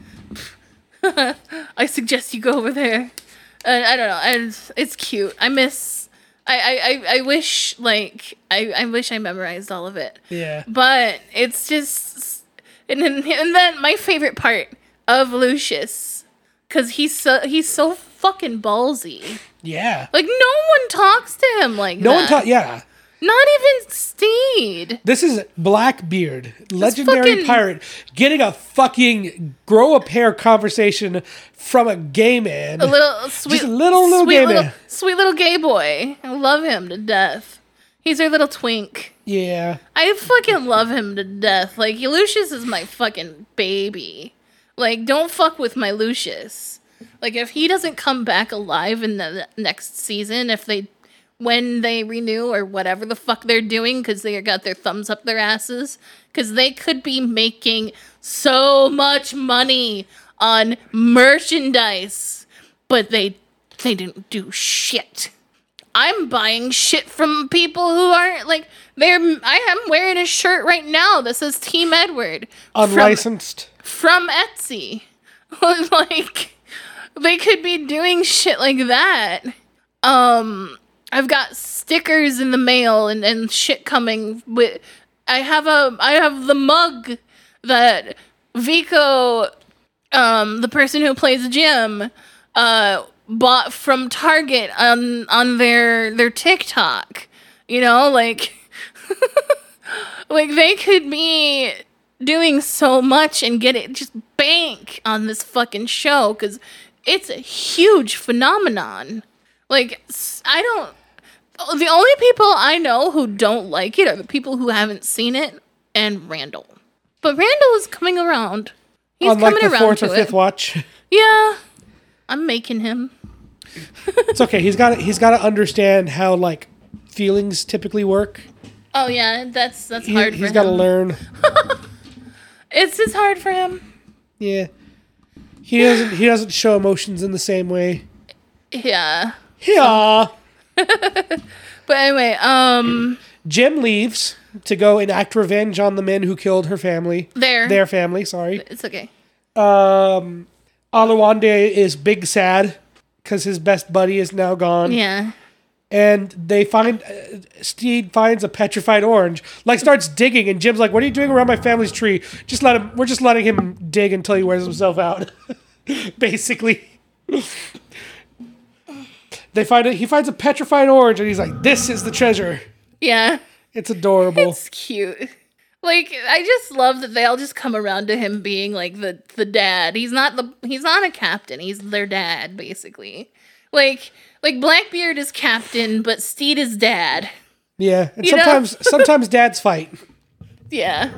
I suggest you go over there. Uh, I don't know. And it's cute. I miss. I, I, I, I wish like I, I wish I memorized all of it. Yeah. But it's just, and then and then my favorite part of Lucius, because he's so he's so fucking ballsy. Yeah. Like no one talks to him like No that. one taught. Yeah. Not even Steed. This is Blackbeard, legendary fucking- pirate, getting a fucking grow a pair conversation from a gay man. A little sweet, a little, little sweet gay little, man. sweet little gay boy. I love him to death. He's our little twink. Yeah. I fucking love him to death. Like Lucius is my fucking baby. Like don't fuck with my Lucius. Like if he doesn't come back alive in the next season, if they when they renew or whatever the fuck they're doing because they got their thumbs up their asses because they could be making so much money on merchandise, but they they didn't do shit. I'm buying shit from people who aren't like they're. I am wearing a shirt right now that says Team Edward from, Unlicensed. from Etsy. Like they could be doing shit like that. Um, I've got stickers in the mail and, and shit coming with. I have a I have the mug that Vico, um, the person who plays Jim, uh, bought from Target on on their their TikTok. You know, like like they could be doing so much and get it just bank on this fucking show because it's a huge phenomenon. Like s- I don't. The only people I know who don't like it are the people who haven't seen it and Randall. But Randall is coming around. He's Unlike coming the around fourth to or fifth it. watch. Yeah, I'm making him. It's okay. He's got he's got to understand how like feelings typically work. Oh yeah, that's that's He, hard. he's for got to him. learn. It's just hard for him. Yeah. He doesn't he doesn't show emotions in the same way. Yeah. Yeah. But anyway, um, Jim leaves to go enact revenge on the men who killed her family. there. Their family, sorry. It's okay. Um, Aluwande is big sad because his best buddy is now gone. Yeah. And they find, uh, Steed finds a petrified orange, like starts digging, and Jim's like, what are you doing around my family's tree? Just let him, we're just letting him dig until he wears himself out. Basically. They find it, he finds a petrified orange, and he's like, this is the treasure. Yeah. It's adorable. It's cute. Like, I just love that they all just come around to him being like the, the dad. He's not the, he's not a captain. He's their dad, basically. Like, like Blackbeard is captain, but Steed is dad. Yeah, and You sometimes sometimes dads fight. Yeah.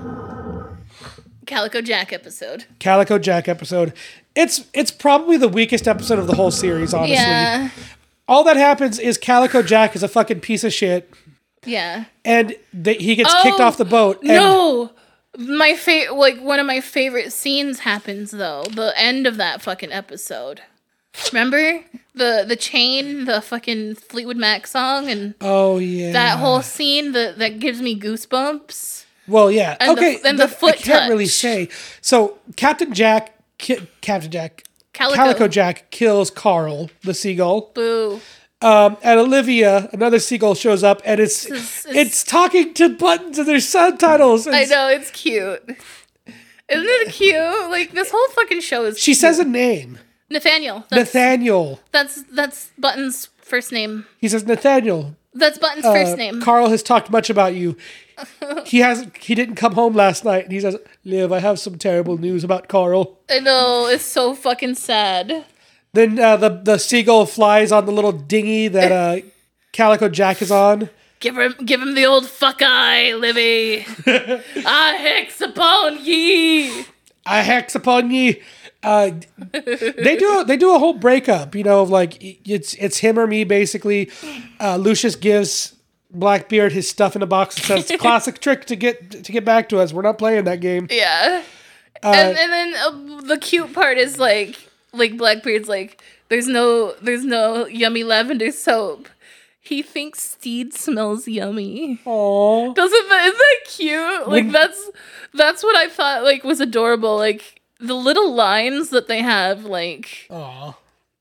Calico Jack episode. Calico Jack episode. It's it's probably the weakest episode of the whole series, honestly. Yeah. All that happens is Calico Jack is a fucking piece of shit, Yeah. and they, he gets Oh, kicked off the boat. And No. My fa- like one of my favorite scenes happens though. The end of that fucking episode. Remember the the chain, the fucking Fleetwood Mac song, and Oh yeah, that whole scene that that gives me goosebumps. Well, yeah. and the- okay, and the but foot I can't really touch. say. So Captain Jack, ki- Captain Jack, Calico. Calico Jack kills Carl, the seagull. Boo. Um, and Olivia, another seagull, shows up, and it's It's- it's, it's- talking to buttons and there's subtitles. I It's- know, it's cute. Isn't it cute? Like this whole fucking show is. She cute. says a name, Nathaniel. That's, Nathaniel. That's that's Button's first name. He says Nathaniel. That's Button's uh, first name. Carl has talked much about you. He has he didn't come home last night, and he says, "Liv, I have some terrible news about Carl." I know, it's so fucking sad. Then uh, the the seagull flies on the little dinghy that uh, Calico Jack is on. Give him, give him the old fuck eye, Livy. I hex upon ye. I hex upon ye. Uh, they do they do a whole breakup, you know, of like it's it's him or me basically. Uh, Lucius gives Blackbeard his stuff in a box and says, "Classic trick to get to get back to us. We're not playing that game." Yeah. and and then uh, the cute part is like like Blackbeard's like there's no there's no yummy lavender soap. He thinks Steed smells yummy. Aww. Doesn't that isn't that cute? Like When- that's that's what I thought like was adorable. Like the little lines that they have, like Aww.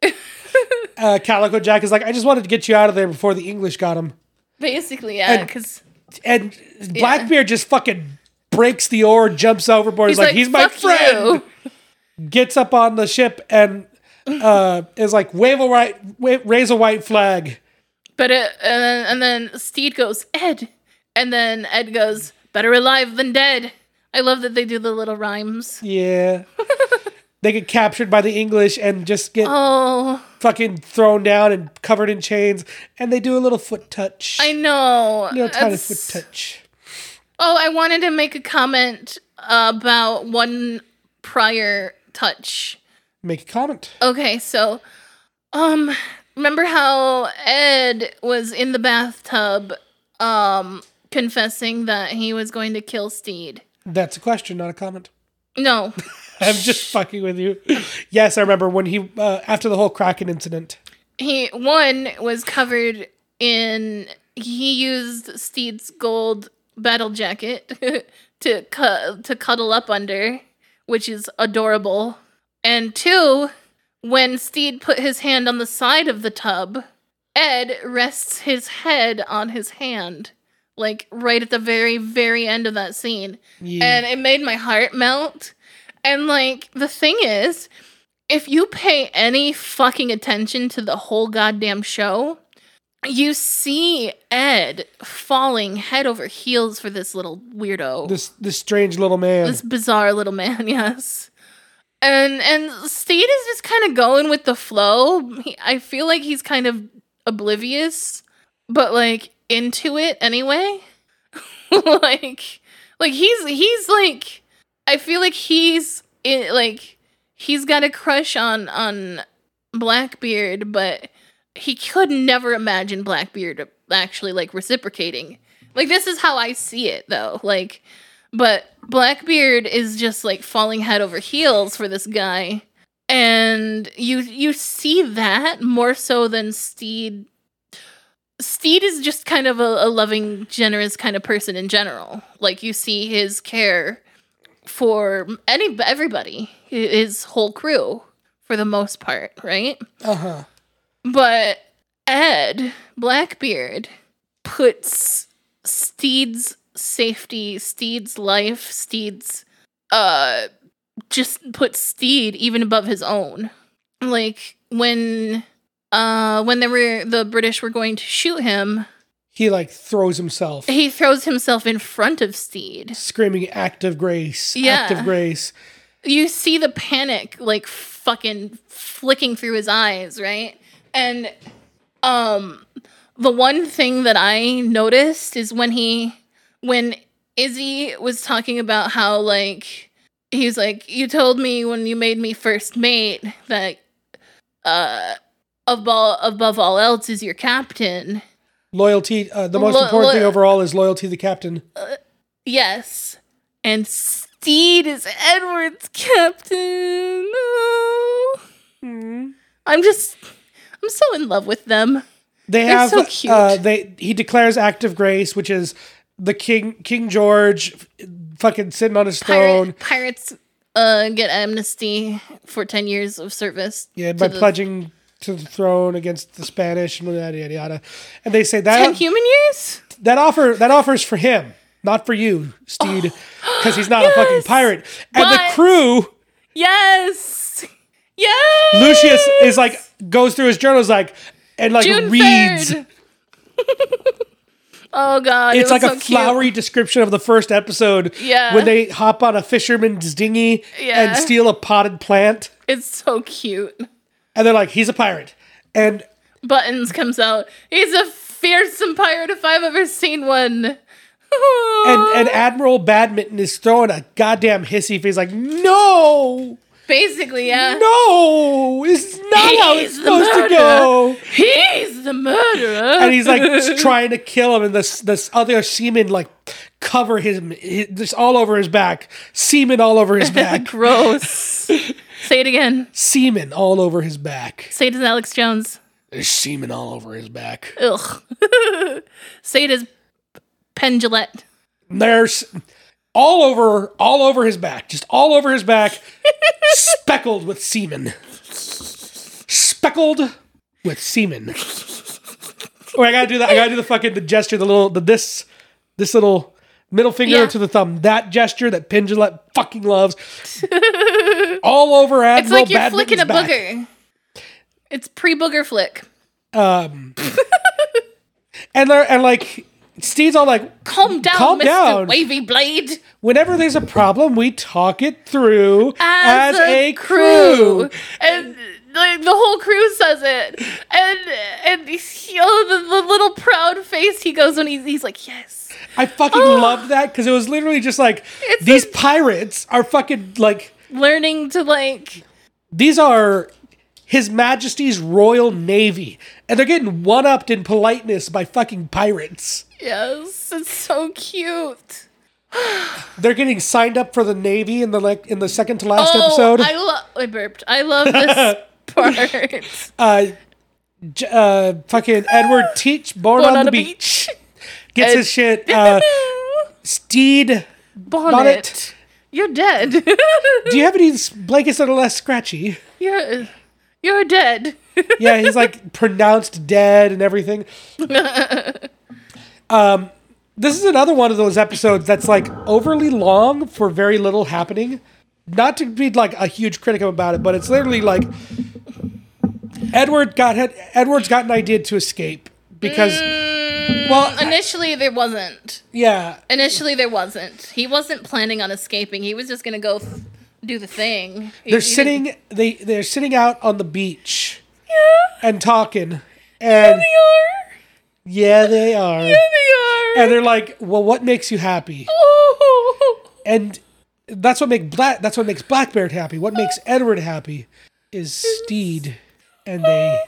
uh, Calico Jack is like, I just wanted to get you out of there before the English got him. basically, yeah, And- because And Blackbeard just fucking breaks the oar, jumps overboard. He's, he's like, he's my "Fuck friend. you." Gets up on the ship and uh, is like, wave a white, wave, raise a white flag. But it, and then, and then Steed goes, Ed. And then Ed goes, better alive than dead. I love that they do the little rhymes. Yeah. They get captured by the English and just get Oh, fucking thrown down and covered in chains. And they do a little foot touch. I know. little tiny It's- foot touch. Oh, I wanted to make a comment about one prior touch. Make a comment. Okay, so, um, remember how Ed was in the bathtub, um, confessing that he was going to kill Steed? That's a question, not a comment. No. I'm just fucking with you. Yes, I remember when he, uh, after the whole Kraken incident. He, one, was covered in, he used Steed's gold battle jacket to cu- to cuddle up under, which is adorable. And two, when Steed put his hand on the side of the tub, Ed rests his head on his hand, like right at the very, very end of that scene. Yeah. And it made my heart melt. And like, the thing is, if you pay any fucking attention to the whole goddamn show, you see Ed falling head over heels for this little weirdo. This this strange little man. This bizarre little man, yes. And and Steed is just kind of going with the flow. He, I feel like he's kind of oblivious, but like into it anyway. like like he's he's like I feel like he's in, like he's got a crush on on Blackbeard, but he could never imagine Blackbeard actually like reciprocating. Like this is how I see it though. Like but Blackbeard is just like falling head over heels for this guy. And you you see that more so than Steed. Steed is just kind of a, a loving, generous kind of person in general. Like you see his care for any everybody, his whole crew for the most part, right? Uh-huh. But Ed, Blackbeard, puts Steed's safety, Steed's life, Steed's, uh, just puts Steed even above his own. Like, when, uh, when they were, the British were going to shoot him, he, like, throws himself. He throws himself in front of Steed. Screaming, act of grace, yeah. act of grace. You see the panic, like, fucking flicking through his eyes, right? And, um, the one thing that I noticed is when he, when Izzy was talking about how, like, he's like, you told me when you made me first mate that, uh, above, above all else is your captain. Loyalty, uh, the most Lo- important lo- thing overall is loyalty to the captain. Uh, yes. And Steed is Edward's captain. Oh. Mm. I'm just, I'm so in love with them. They They're have, so cute. Uh, they, he declares act of grace, which is the King, King George fucking sitting on his throne. Pirate, pirates uh, get amnesty for ten years of service. Yeah, by the- pledging to the throne against the Spanish and yada yada yada. And they say that ten human years? that offer that offers for him, not for you, Steed, because oh, he's not yes, a fucking pirate. And the crew, yes, yes. Lucius is like goes through his journals like and like June reads. Oh god, it's it like so a flowery cute. description of the first episode. Yeah, when they hop on a fisherman's dinghy yeah. and steal a potted plant. It's so cute. And they're like, he's a pirate. And Buttons comes out. He's a fearsome pirate if I've ever seen one. and, and Admiral Badminton is throwing a goddamn hissy face like, no! Basically, yeah. No! It's not he's how it's supposed to go! He's the murderer! And he's like trying to kill him, and this this other seamen like cover him, just all over his back. Semen all over his back. Gross. Say it again. Semen all over his back. Say it as Alex Jones. There's semen all over his back. Ugh. Say it as Penn Jillette. There's all over, all over his back. Just all over his back. Speckled with semen. Speckled with semen. Oh, I gotta do that. I gotta do the fucking the gesture, the little, the this, this little middle finger yeah. to the thumb. That gesture that Penn Jillette fucking loves. All over Admiral It's like you're Badminton's flicking a back. booger. It's pre-booger flick. Um, and they're, and like Steve's all like, calm down, calm Mister down. Wavy Blade. Whenever there's a problem, we talk it through as, as a, a crew. crew. And like the whole crew says it. And and he, oh, the, the little proud face he goes when he's he's like, yes. I fucking oh. loved that because it was literally just like It's these a- pirates are fucking like learning to like. These are His Majesty's Royal Navy, and they're getting one-upped in politeness by fucking pirates. Yes, it's so cute. They're getting signed up for the Navy in the like in the second to last oh, episode. I love. I burped. I love this part. Uh, j- uh, fucking Edward Teach, born, Born on, on the a beach, beach. gets And- his shit. Uh, Steed Bonnet. Bonnet. You're dead. Do you have any s- blankets that are less scratchy? You're you're dead. Yeah, he's like pronounced dead and everything. Um, this is another one of those episodes that's like overly long for very little happening. Not to be like a huge critic about it, but it's literally like Edward got Edward's got an idea to escape because mm, well initially there wasn't. Yeah. Initially there wasn't. He wasn't planning on escaping. He was just gonna go th- do the thing. He, They're he sitting didn't- they they're sitting out on the beach Yeah. and talking. Yeah, And they are. yeah, they are. Yeah, they are. And they're like, "Well, what makes you happy?" Oh. And that's what make Black that's what makes Blackbeard happy. What makes Edward happy is Steed. And they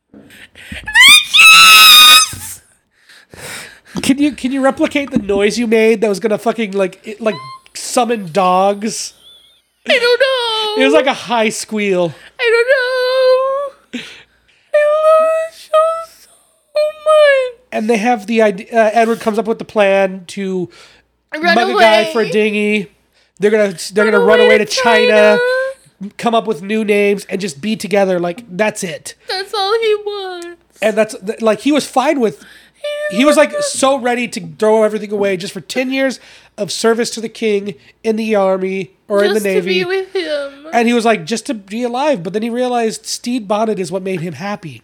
Yes! Can you can you replicate the noise you made that was gonna fucking like it, like summon dogs? I don't know. It was like a high squeal. I don't know. I love this show so much. And they have the idea. Uh, Edward comes up with the plan to Run mug away. a guy for a dinghy. They're gonna they're Run gonna run away away to to China, China. come up with new names and just be together. Like, that's it. That's all he wants. And that's, like, he was fine with, he was, like, so ready to throw everything away just for ten years of service to the king in the army or just in the Navy. to be with him. And he was like, just to be alive. But then he realized Stede Bonnet is what made him happy.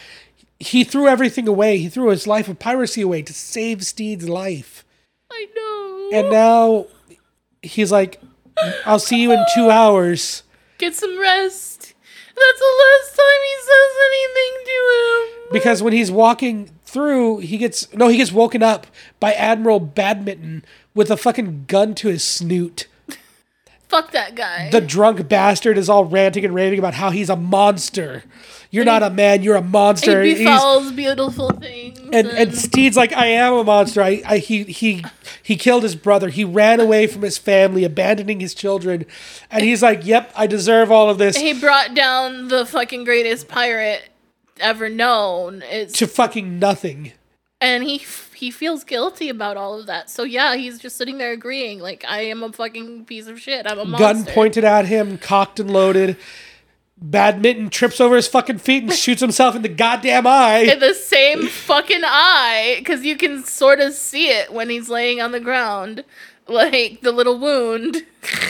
He threw everything away. He threw his life of piracy away to save Stede's life. I know. And now he's like, I'll see you in two hours. Get some rest. That's the last time he says anything to him. Because when he's walking through, he gets, no, he gets woken up by Admiral Badminton with a fucking gun to his snoot. Fuck that guy. The drunk bastard is all ranting and raving about how he's a monster. You're not a man, you're a monster. He He's- befouls beautiful things. And and Stede's like, I am a monster. I, I he he he killed his brother. He ran away from his family, abandoning his children. And he's like, yep, I deserve all of this. He brought down the fucking greatest pirate ever known. It's, To fucking nothing. and he he feels guilty about all of that. So yeah, he's just sitting there agreeing, like, I am a fucking piece of shit. I'm a monster. Gun pointed at him, cocked and loaded. Badminton trips over his fucking feet and shoots himself in the goddamn eye. In the same fucking eye, because you can sort of see it when he's laying on the ground, like the little wound.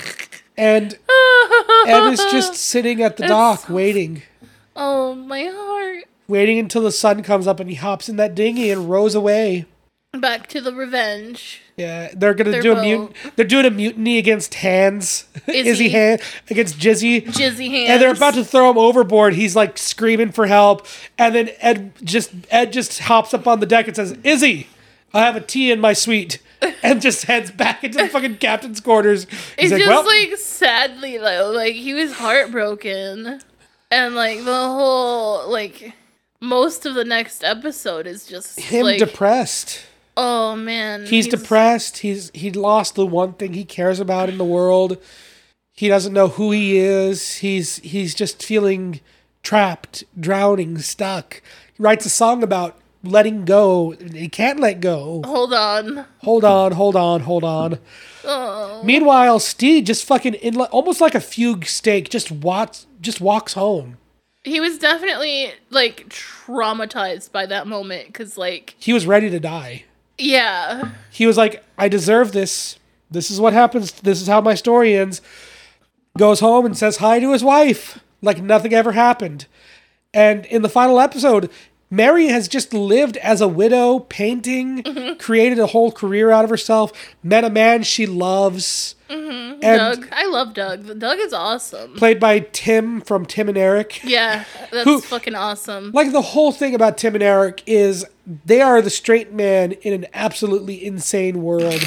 And Ed is just sitting at the dock waiting. Oh, my heart. Waiting until the sun comes up and he hops in that dinghy and rows away. Back to the Revenge. Yeah, they're gonna Their do a boat. mut- They're doing a mutiny against Hands, Izzy. Izzy Hand against Jizzy, Jizzy hands. and they're about to throw him overboard. He's like screaming for help, and then Ed just Ed just hops up on the deck and says, "Izzy, I have a tea in my suite," and just heads back into the fucking captain's quarters. He's It's like, just "Well, like sadly though, like he was heartbroken, and like the whole like most of the next episode is just him like, depressed. oh man, He's, depressed. He's he lost the one thing he cares about in the world. He doesn't know who he is. He's he's just feeling trapped, drowning, stuck. He writes a song about letting go. He can't let go. Hold on. Hold on, hold on, hold on. Oh, Meanwhile, Stede just fucking in li- almost like a fugue steak, just walks just walks home. he was definitely like traumatized by that moment because like He was ready to die. yeah, He was like, I deserve this. This is what happens. This is how my story ends. Goes home and says hi to his wife like nothing ever happened. And in the final episode, Mary has just lived as a widow, painting, created a whole career out of herself, met a man she loves, and Doug. I love Doug. Doug is awesome. played by Tim from Tim and Eric. Yeah, that's Who- fucking awesome. Like, the whole thing about Tim and Eric is they are the straight man in an absolutely insane world.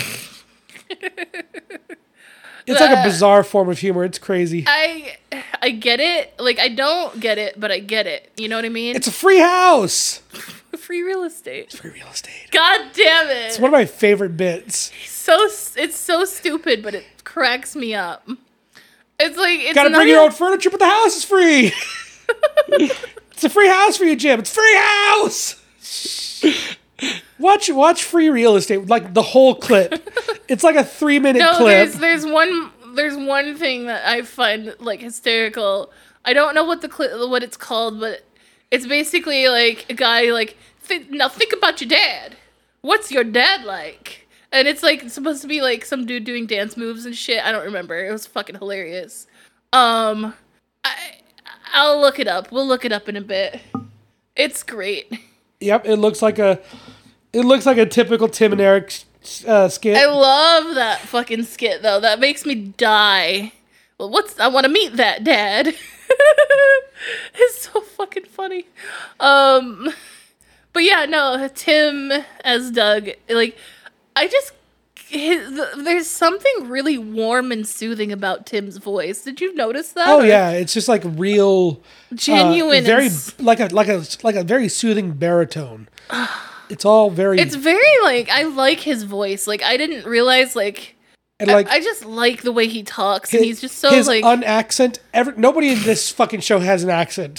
It's like a bizarre form of humor. It's crazy. I I get it. Like I don't get it, but I get it. You know what I mean? It's a free house. free real estate. Free real estate. God damn it! It's one of my favorite bits. so it's so stupid, but it cracks me up. It's like it's Gotta not bring your even- own furniture, but the house is free. It's a free house for you, Jim. It's a free house. Watch watch Free Real Estate, like the whole clip. It's like a three minute No, clip. there's there's one there's one thing that I find like hysterical. I don't know what the cli- what it's called, but it's basically like a guy like th- now think about your dad. What's your dad like? And it's like supposed to be like some dude doing dance moves and shit. I don't remember. It was fucking hilarious. Um, I I'll look it up. We'll look it up in a bit. It's great. Yep, it looks like a it looks like a typical Tim and Eric uh, skit. I love that fucking skit though. That makes me die. Well, what's I want to meet that dad. It's so fucking funny. Um, but yeah, no, Tim as Doug. Like, I just his, there's something really warm and soothing about Tim's voice. Did you notice that? Oh Or yeah, it's just like real, genuine. uh, very and s- like a like a like a very soothing baritone. It's all very it's very like I like his voice. Like I didn't realize like. and like I, I just like the way he talks, and he's just so his like unaccent. Every, nobody in this fucking show has an accent.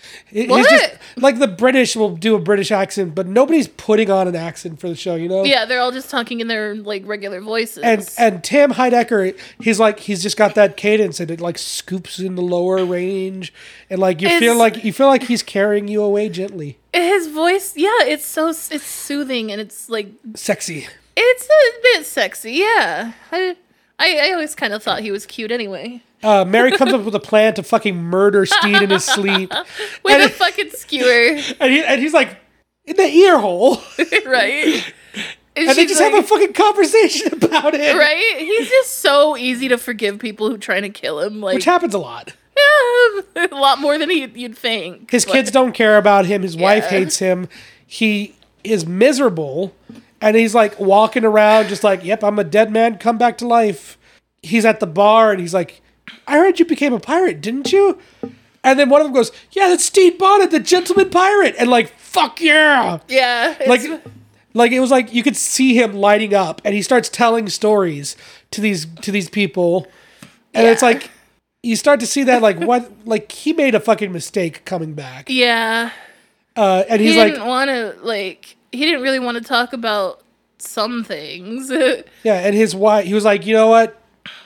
It- What? He's just like the British will do a British accent, but nobody's putting on an accent for the show, you know? Yeah, they're all just talking in their like regular voices. And and Tim Heidecker, he's like he's just got that cadence and it like scoops in the lower range, and like you It's- feel like you feel like he's carrying you away gently, his voice, yeah, it's so it's soothing and it's like sexy. it's a bit sexy. Yeah, I I, I always kind of thought he was cute anyway. Uh, Mary comes up with a plan to fucking murder Steed in his sleep, With and, a it- fucking skewer, and, he, and he's like in the ear hole, right? and they she's just like- have a fucking conversation about it, right? He's just so easy to forgive people who trying to kill him. Like, which happens a lot. yeah, a lot more than he, you'd think. His but- kids don't care about him. His wife Yeah. hates him. He is miserable, and he's like walking around, just like, "Yep, I'm a dead man, come back to life." He's at the bar, and he's like, "I heard you became a pirate, didn't you?" And then one of them goes, "Yeah, that's Stede Bonnet, the gentleman pirate," and like, "Fuck yeah!" Yeah, it's- Like, like it was like you could see him lighting up, and he starts telling stories to these to these people, and it's Yeah. like you start to see that like what like he made a fucking mistake coming back. yeah. Uh, and He he's like, didn't want to like. He didn't really want to talk about some things. yeah, and his wife, he was like, you know what?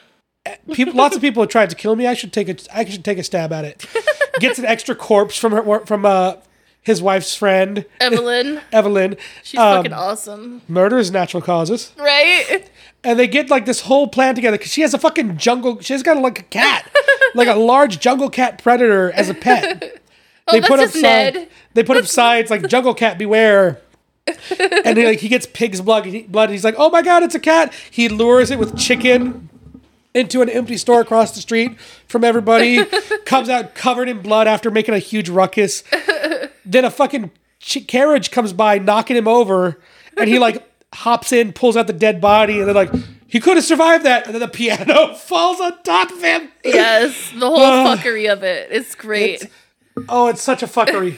People, lots of people have tried to kill me. I should take a, I should take a stab at it. Gets an extra corpse from her, from uh, his wife's friend Evelyn, Evelyn. she's Um, fucking awesome, Murder is natural causes, right? and they get like this whole plan together because she has a fucking jungle. She's got like a cat, like a large jungle cat predator as a pet. Oh, that's just Ned. They put up signs like "Jungle Cat Beware," and he, like he gets pig's blood. And he, blood. And he's like, "Oh my god, it's a cat!" He lures it with chicken into an empty store across the street from everybody. Comes out covered in blood after making a huge ruckus. Then a fucking ch- carriage comes by, knocking him over, and he like hops in, pulls out the dead body, and they're like, "He could have survived that." And then the piano falls on top of him. Yes, the whole Ugh. fuckery of it. It's great. It's- Oh, it's such a fuckery.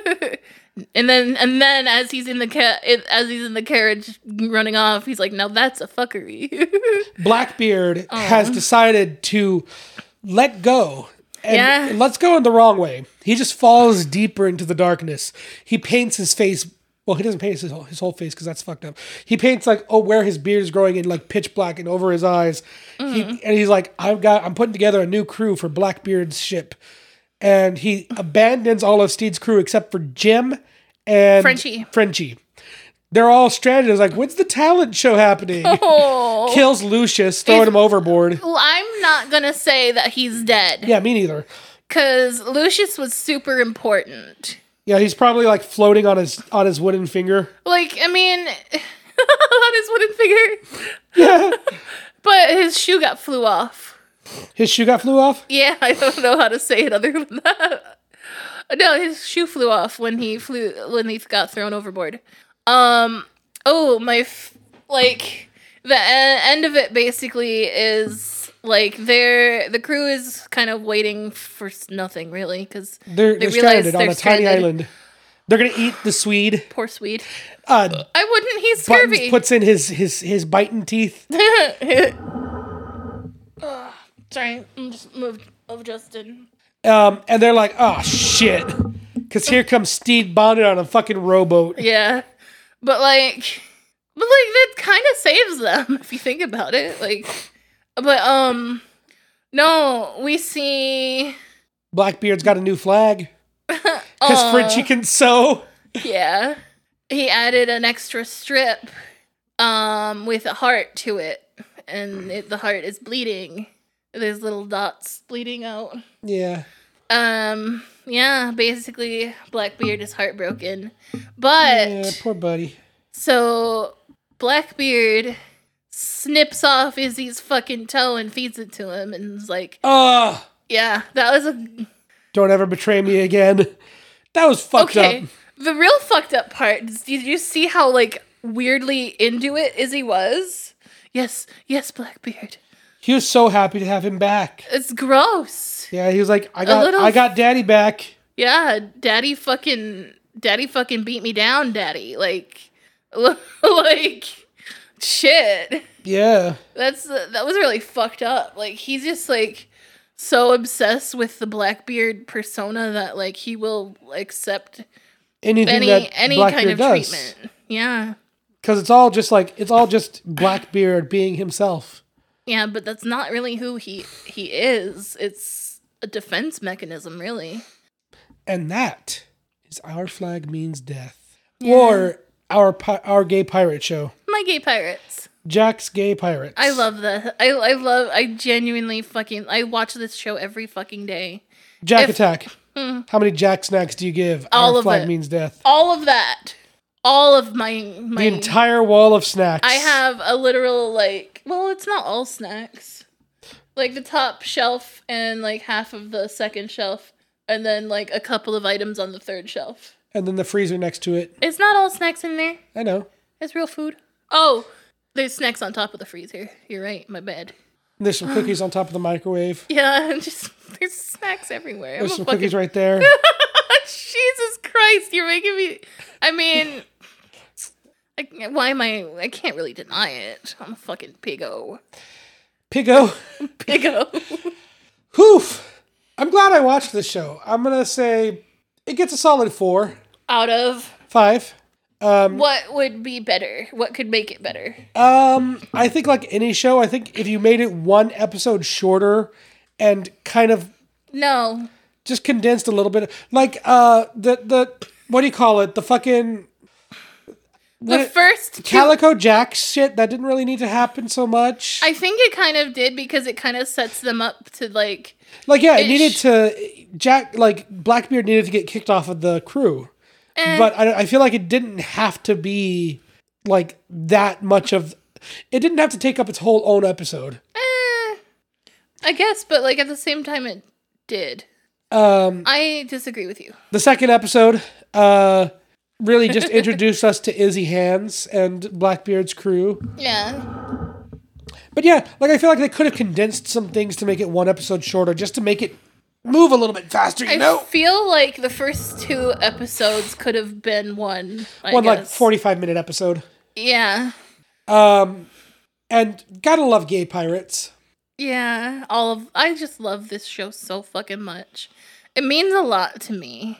And then, and then, as he's in the ca- it- as he's in the carriage running off, he's like, "Now that's a fuckery." Blackbeard has decided to let go. And Yeah. let's go in the wrong way. He just falls deeper into the darkness. He paints his face. Well, he doesn't paint his whole, his whole face because that's fucked up. He paints like, oh, where his beard is growing in like pitch black and over his eyes. He, and he's like, I've got, I'm putting together a new crew for Blackbeard's ship. And he abandons all of Steed's crew except for Jim and Frenchie. Frenchie. They're all stranded. It's like, when's the talent show happening? Oh, Kills Lucius, throwing He's- him overboard. well, I'm not gonna say that he's dead Yeah, me neither. because Lucius was super important. Yeah, he's probably like floating on his on his wooden finger. Like, I mean, on his wooden finger, Yeah. but his shoe got flew off. His shoe got flew off? Yeah, I don't know how to say it other than that. No, his shoe flew off when he flew when he got thrown overboard. Um. Oh, my f- like the e- end of it basically is like they're the crew is kind of waiting for s- nothing really because They're, They they're realize stranded on they're a tiny stranded. island. They're gonna eat the Swede. poor Swede. Uh, I wouldn't. He's Buttons scurvy. puts in his his his biting teeth. Ugh, sorry, I'm just moved adjusted. Um, and they're like, oh shit. Cause here comes Stede Bonnet on a fucking rowboat. Yeah, but like, but like that kind of saves them if you think about it. Like, but um, no, we see. Blackbeard's got a new flag. Cause Aw. Frenchie can sew. Yeah, he added an extra strip, um, with a heart to it, and it, the heart is bleeding. There's little dots bleeding out. Yeah. Um, yeah, basically, Blackbeard is heartbroken, but Yeah, poor buddy. so Blackbeard snips off Izzy's fucking toe and feeds it to him, and is like, Oh, yeah, that was a don't ever betray me again. That was fucked okay. up. The real fucked up part is, did you see how like weirdly into it Izzy was? Yes, yes, Blackbeard. He was so happy to have him back. It's gross. Yeah, he was like, I got little I got daddy back. Yeah, daddy fucking, daddy fucking beat me down, daddy. Like, like, shit. Yeah. That's, that was really fucked up. Like, he's just like, so obsessed with the Blackbeard persona that like he will accept Anything any that any Blackbeard kind of does. treatment. Yeah. Because it's all just like, it's all just Blackbeard being himself. Yeah, but that's not really who he he is. It's a defense mechanism, really. And that is Our Flag Means Death. Yeah. Or our pi- our gay pirate show. My gay pirates. Jack's Gay Pirates. I love that. I I love. I genuinely fucking. I watch this show every fucking day. Jack if- Attack. Mm. How many Jack snacks do you give? All Our of Flag it. Means Death. All of that. All of my my. The entire wall of snacks. I have a literal like. Well, it's not all snacks. Like the top shelf and like half of the second shelf, and then like a couple of items on the third shelf. And then the freezer next to it. It's not all snacks in there. I know. It's real food. Oh, there's snacks on top of the freezer. You're right. My bad. There's some cookies on top of the microwave. Yeah, just there's snacks everywhere. There's I'm a some fucking- cookies right there. Jesus Christ, you're making me. I mean, I, why am I? I can't really deny it. I'm a fucking piggo. Piggo. Piggo. Hoof. I'm glad I watched this show. I'm going to say it gets a solid four. Out of Five. Um, what would be better? What could make it better? um, I think like any show, I think if you made it one episode shorter and kind of No. just condensed a little bit, like uh, the, the, what do you call it? The fucking... The What- first two, Calico Jack shit, that didn't really need to happen so much. I think it kind of did because it kind of sets them up to like. like, yeah, it it needed sh- to... Jack, like, Blackbeard needed to get kicked off of the crew. Eh, But I, I feel like it didn't have to be, like, that much of... It didn't have to take up its whole own episode. eh, I guess, but like at the same time, it did. Um, I disagree with you. the second episode uh, really just introduced us to Izzy Hands and Blackbeard's crew. Yeah. But yeah, like, I feel like they could have condensed some things to make it one episode shorter, just to make it move a little bit faster, you I know? feel like the first two episodes could have been one. I One, like, guess. forty-five minute episode. Yeah. Um, and gotta love gay pirates. Yeah. All of. I just love this show so fucking much. It means a lot to me.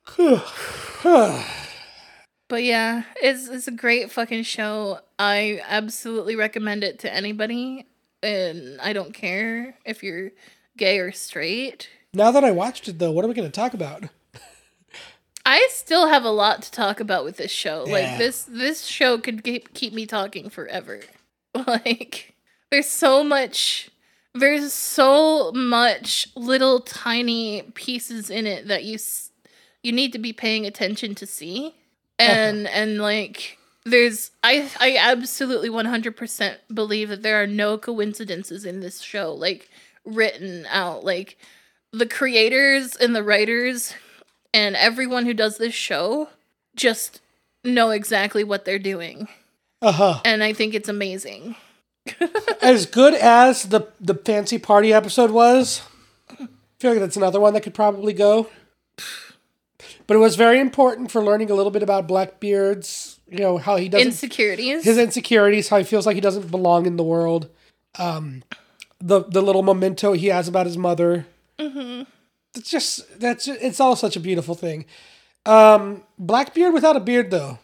But yeah, it's it's a great fucking show. I absolutely recommend it to anybody, and I don't care if you're gay or straight. Now that I watched it, though, what are we going to talk about? I still have a lot to talk about with this show. Yeah. Like this this show could keep keep me talking forever. Like there's so much there's so much little tiny pieces in it that you s- you need to be paying attention to see. And and like there's I I absolutely one hundred percent believe that there are no coincidences in this show, like written out. Like the creators and the writers and everyone who does this show just know exactly what they're doing. Uh-huh. And I think it's amazing. As good as the, the fancy party episode was, I feel like that's another one that could probably go. But it was very important for learning a little bit about Blackbeard's, you know, how he doesn't... Insecurities. His insecurities, how he feels like he doesn't belong in the world. Um, the the little memento he has about his mother. Mm-hmm. It's just, that's it's all such a beautiful thing. Um, Blackbeard without a beard, though.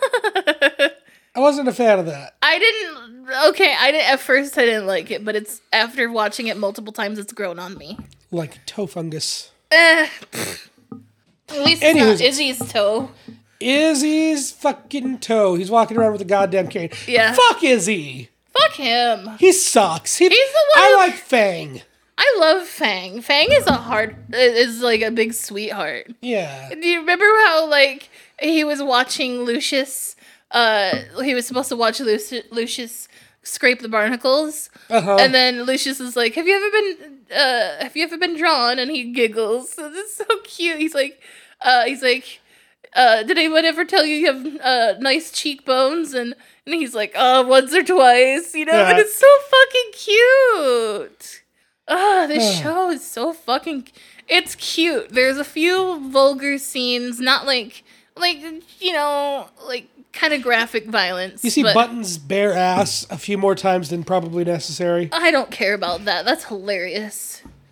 I wasn't a fan of that. I didn't. Okay, I didn't. At first, I didn't like it, but it's after watching it multiple times, it's grown on me. Like toe fungus. Eh, at least it's Anyways. not Izzy's toe. Izzy's fucking toe. He's walking around with a goddamn cane. Yeah. Fuck Izzy. Fuck him. He sucks. He, He's the one I who- like Fang. I love Fang. Fang is a heart. Is like a big sweetheart. Yeah. Do you remember how like he was watching Lucius? Uh, he was supposed to watch Lucius, Lucius scrape the barnacles, Uh-huh. and then Lucius is like, "Have you ever been? Uh, have you ever been drawn?" And he giggles. It's so cute. He's like, uh, he's like, uh, "Did anyone ever tell you you have uh nice cheekbones?" And and he's like, "Oh, once or twice," you know. Yeah. And it's so fucking cute. Ah, this show is so fucking. It's cute. There's a few vulgar scenes, not like like you know like kind of graphic violence. You see but Button's bare ass a few more times than probably necessary. I don't care about that. That's hilarious.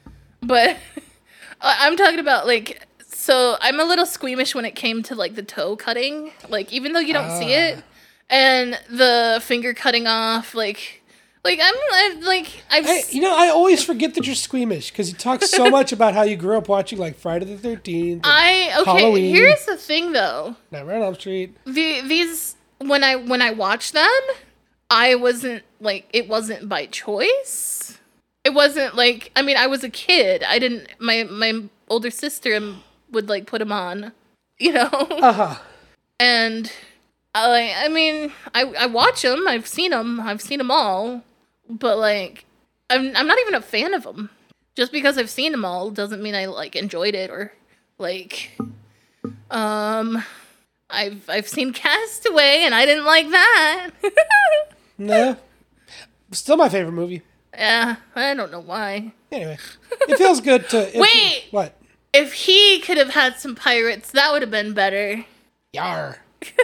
But I- I'm talking about like, so I'm a little squeamish when it came to like the toe cutting, like even though you don't see it, and the finger cutting off, like, like I'm, I'm like I've, I, you know, I always forget that you're squeamish because you talk so much about how you grew up watching like Friday the thirteenth. I okay. Halloween. Here's the thing, though. Nightmare on Elm Street. The these when I when I watched them, I wasn't like it wasn't by choice. It wasn't like I mean I was a kid. I didn't. My my older sister would like put them on, you know. Uh huh. And I I mean I I watch them. I've seen them. I've seen them all. But like I'm I'm not even a fan of them. Just because I've seen them all doesn't mean I like enjoyed it or like um I've I've seen Castaway and I didn't like that. No. Still my favorite movie. Yeah, I don't know why. Anyway, it feels good to... It, Wait! What? If he could have had some pirates, that would have been better. Yar.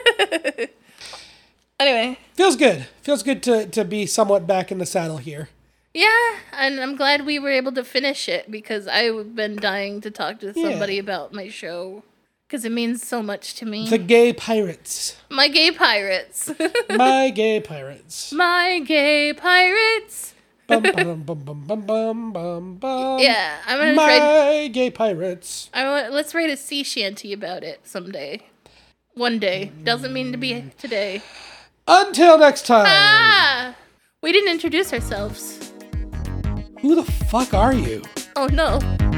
Anyway. Feels good. Feels good to, to be somewhat back in the saddle here. Yeah, and I'm glad we were able to finish it because I've been dying to talk to somebody Yeah. about my show. Because it means so much to me. The Gay Pirates. My gay pirates. My Gay Pirates. My gay pirates. Bum, bum, bum, bum, bum, bum, bum, bum. Yeah, I'm gonna My try. Gay Pirates. I want, let's write a sea shanty about it someday. One day. Doesn't mean to be today. Until next time. Ah! We didn't introduce ourselves. Who the fuck are you? Oh no.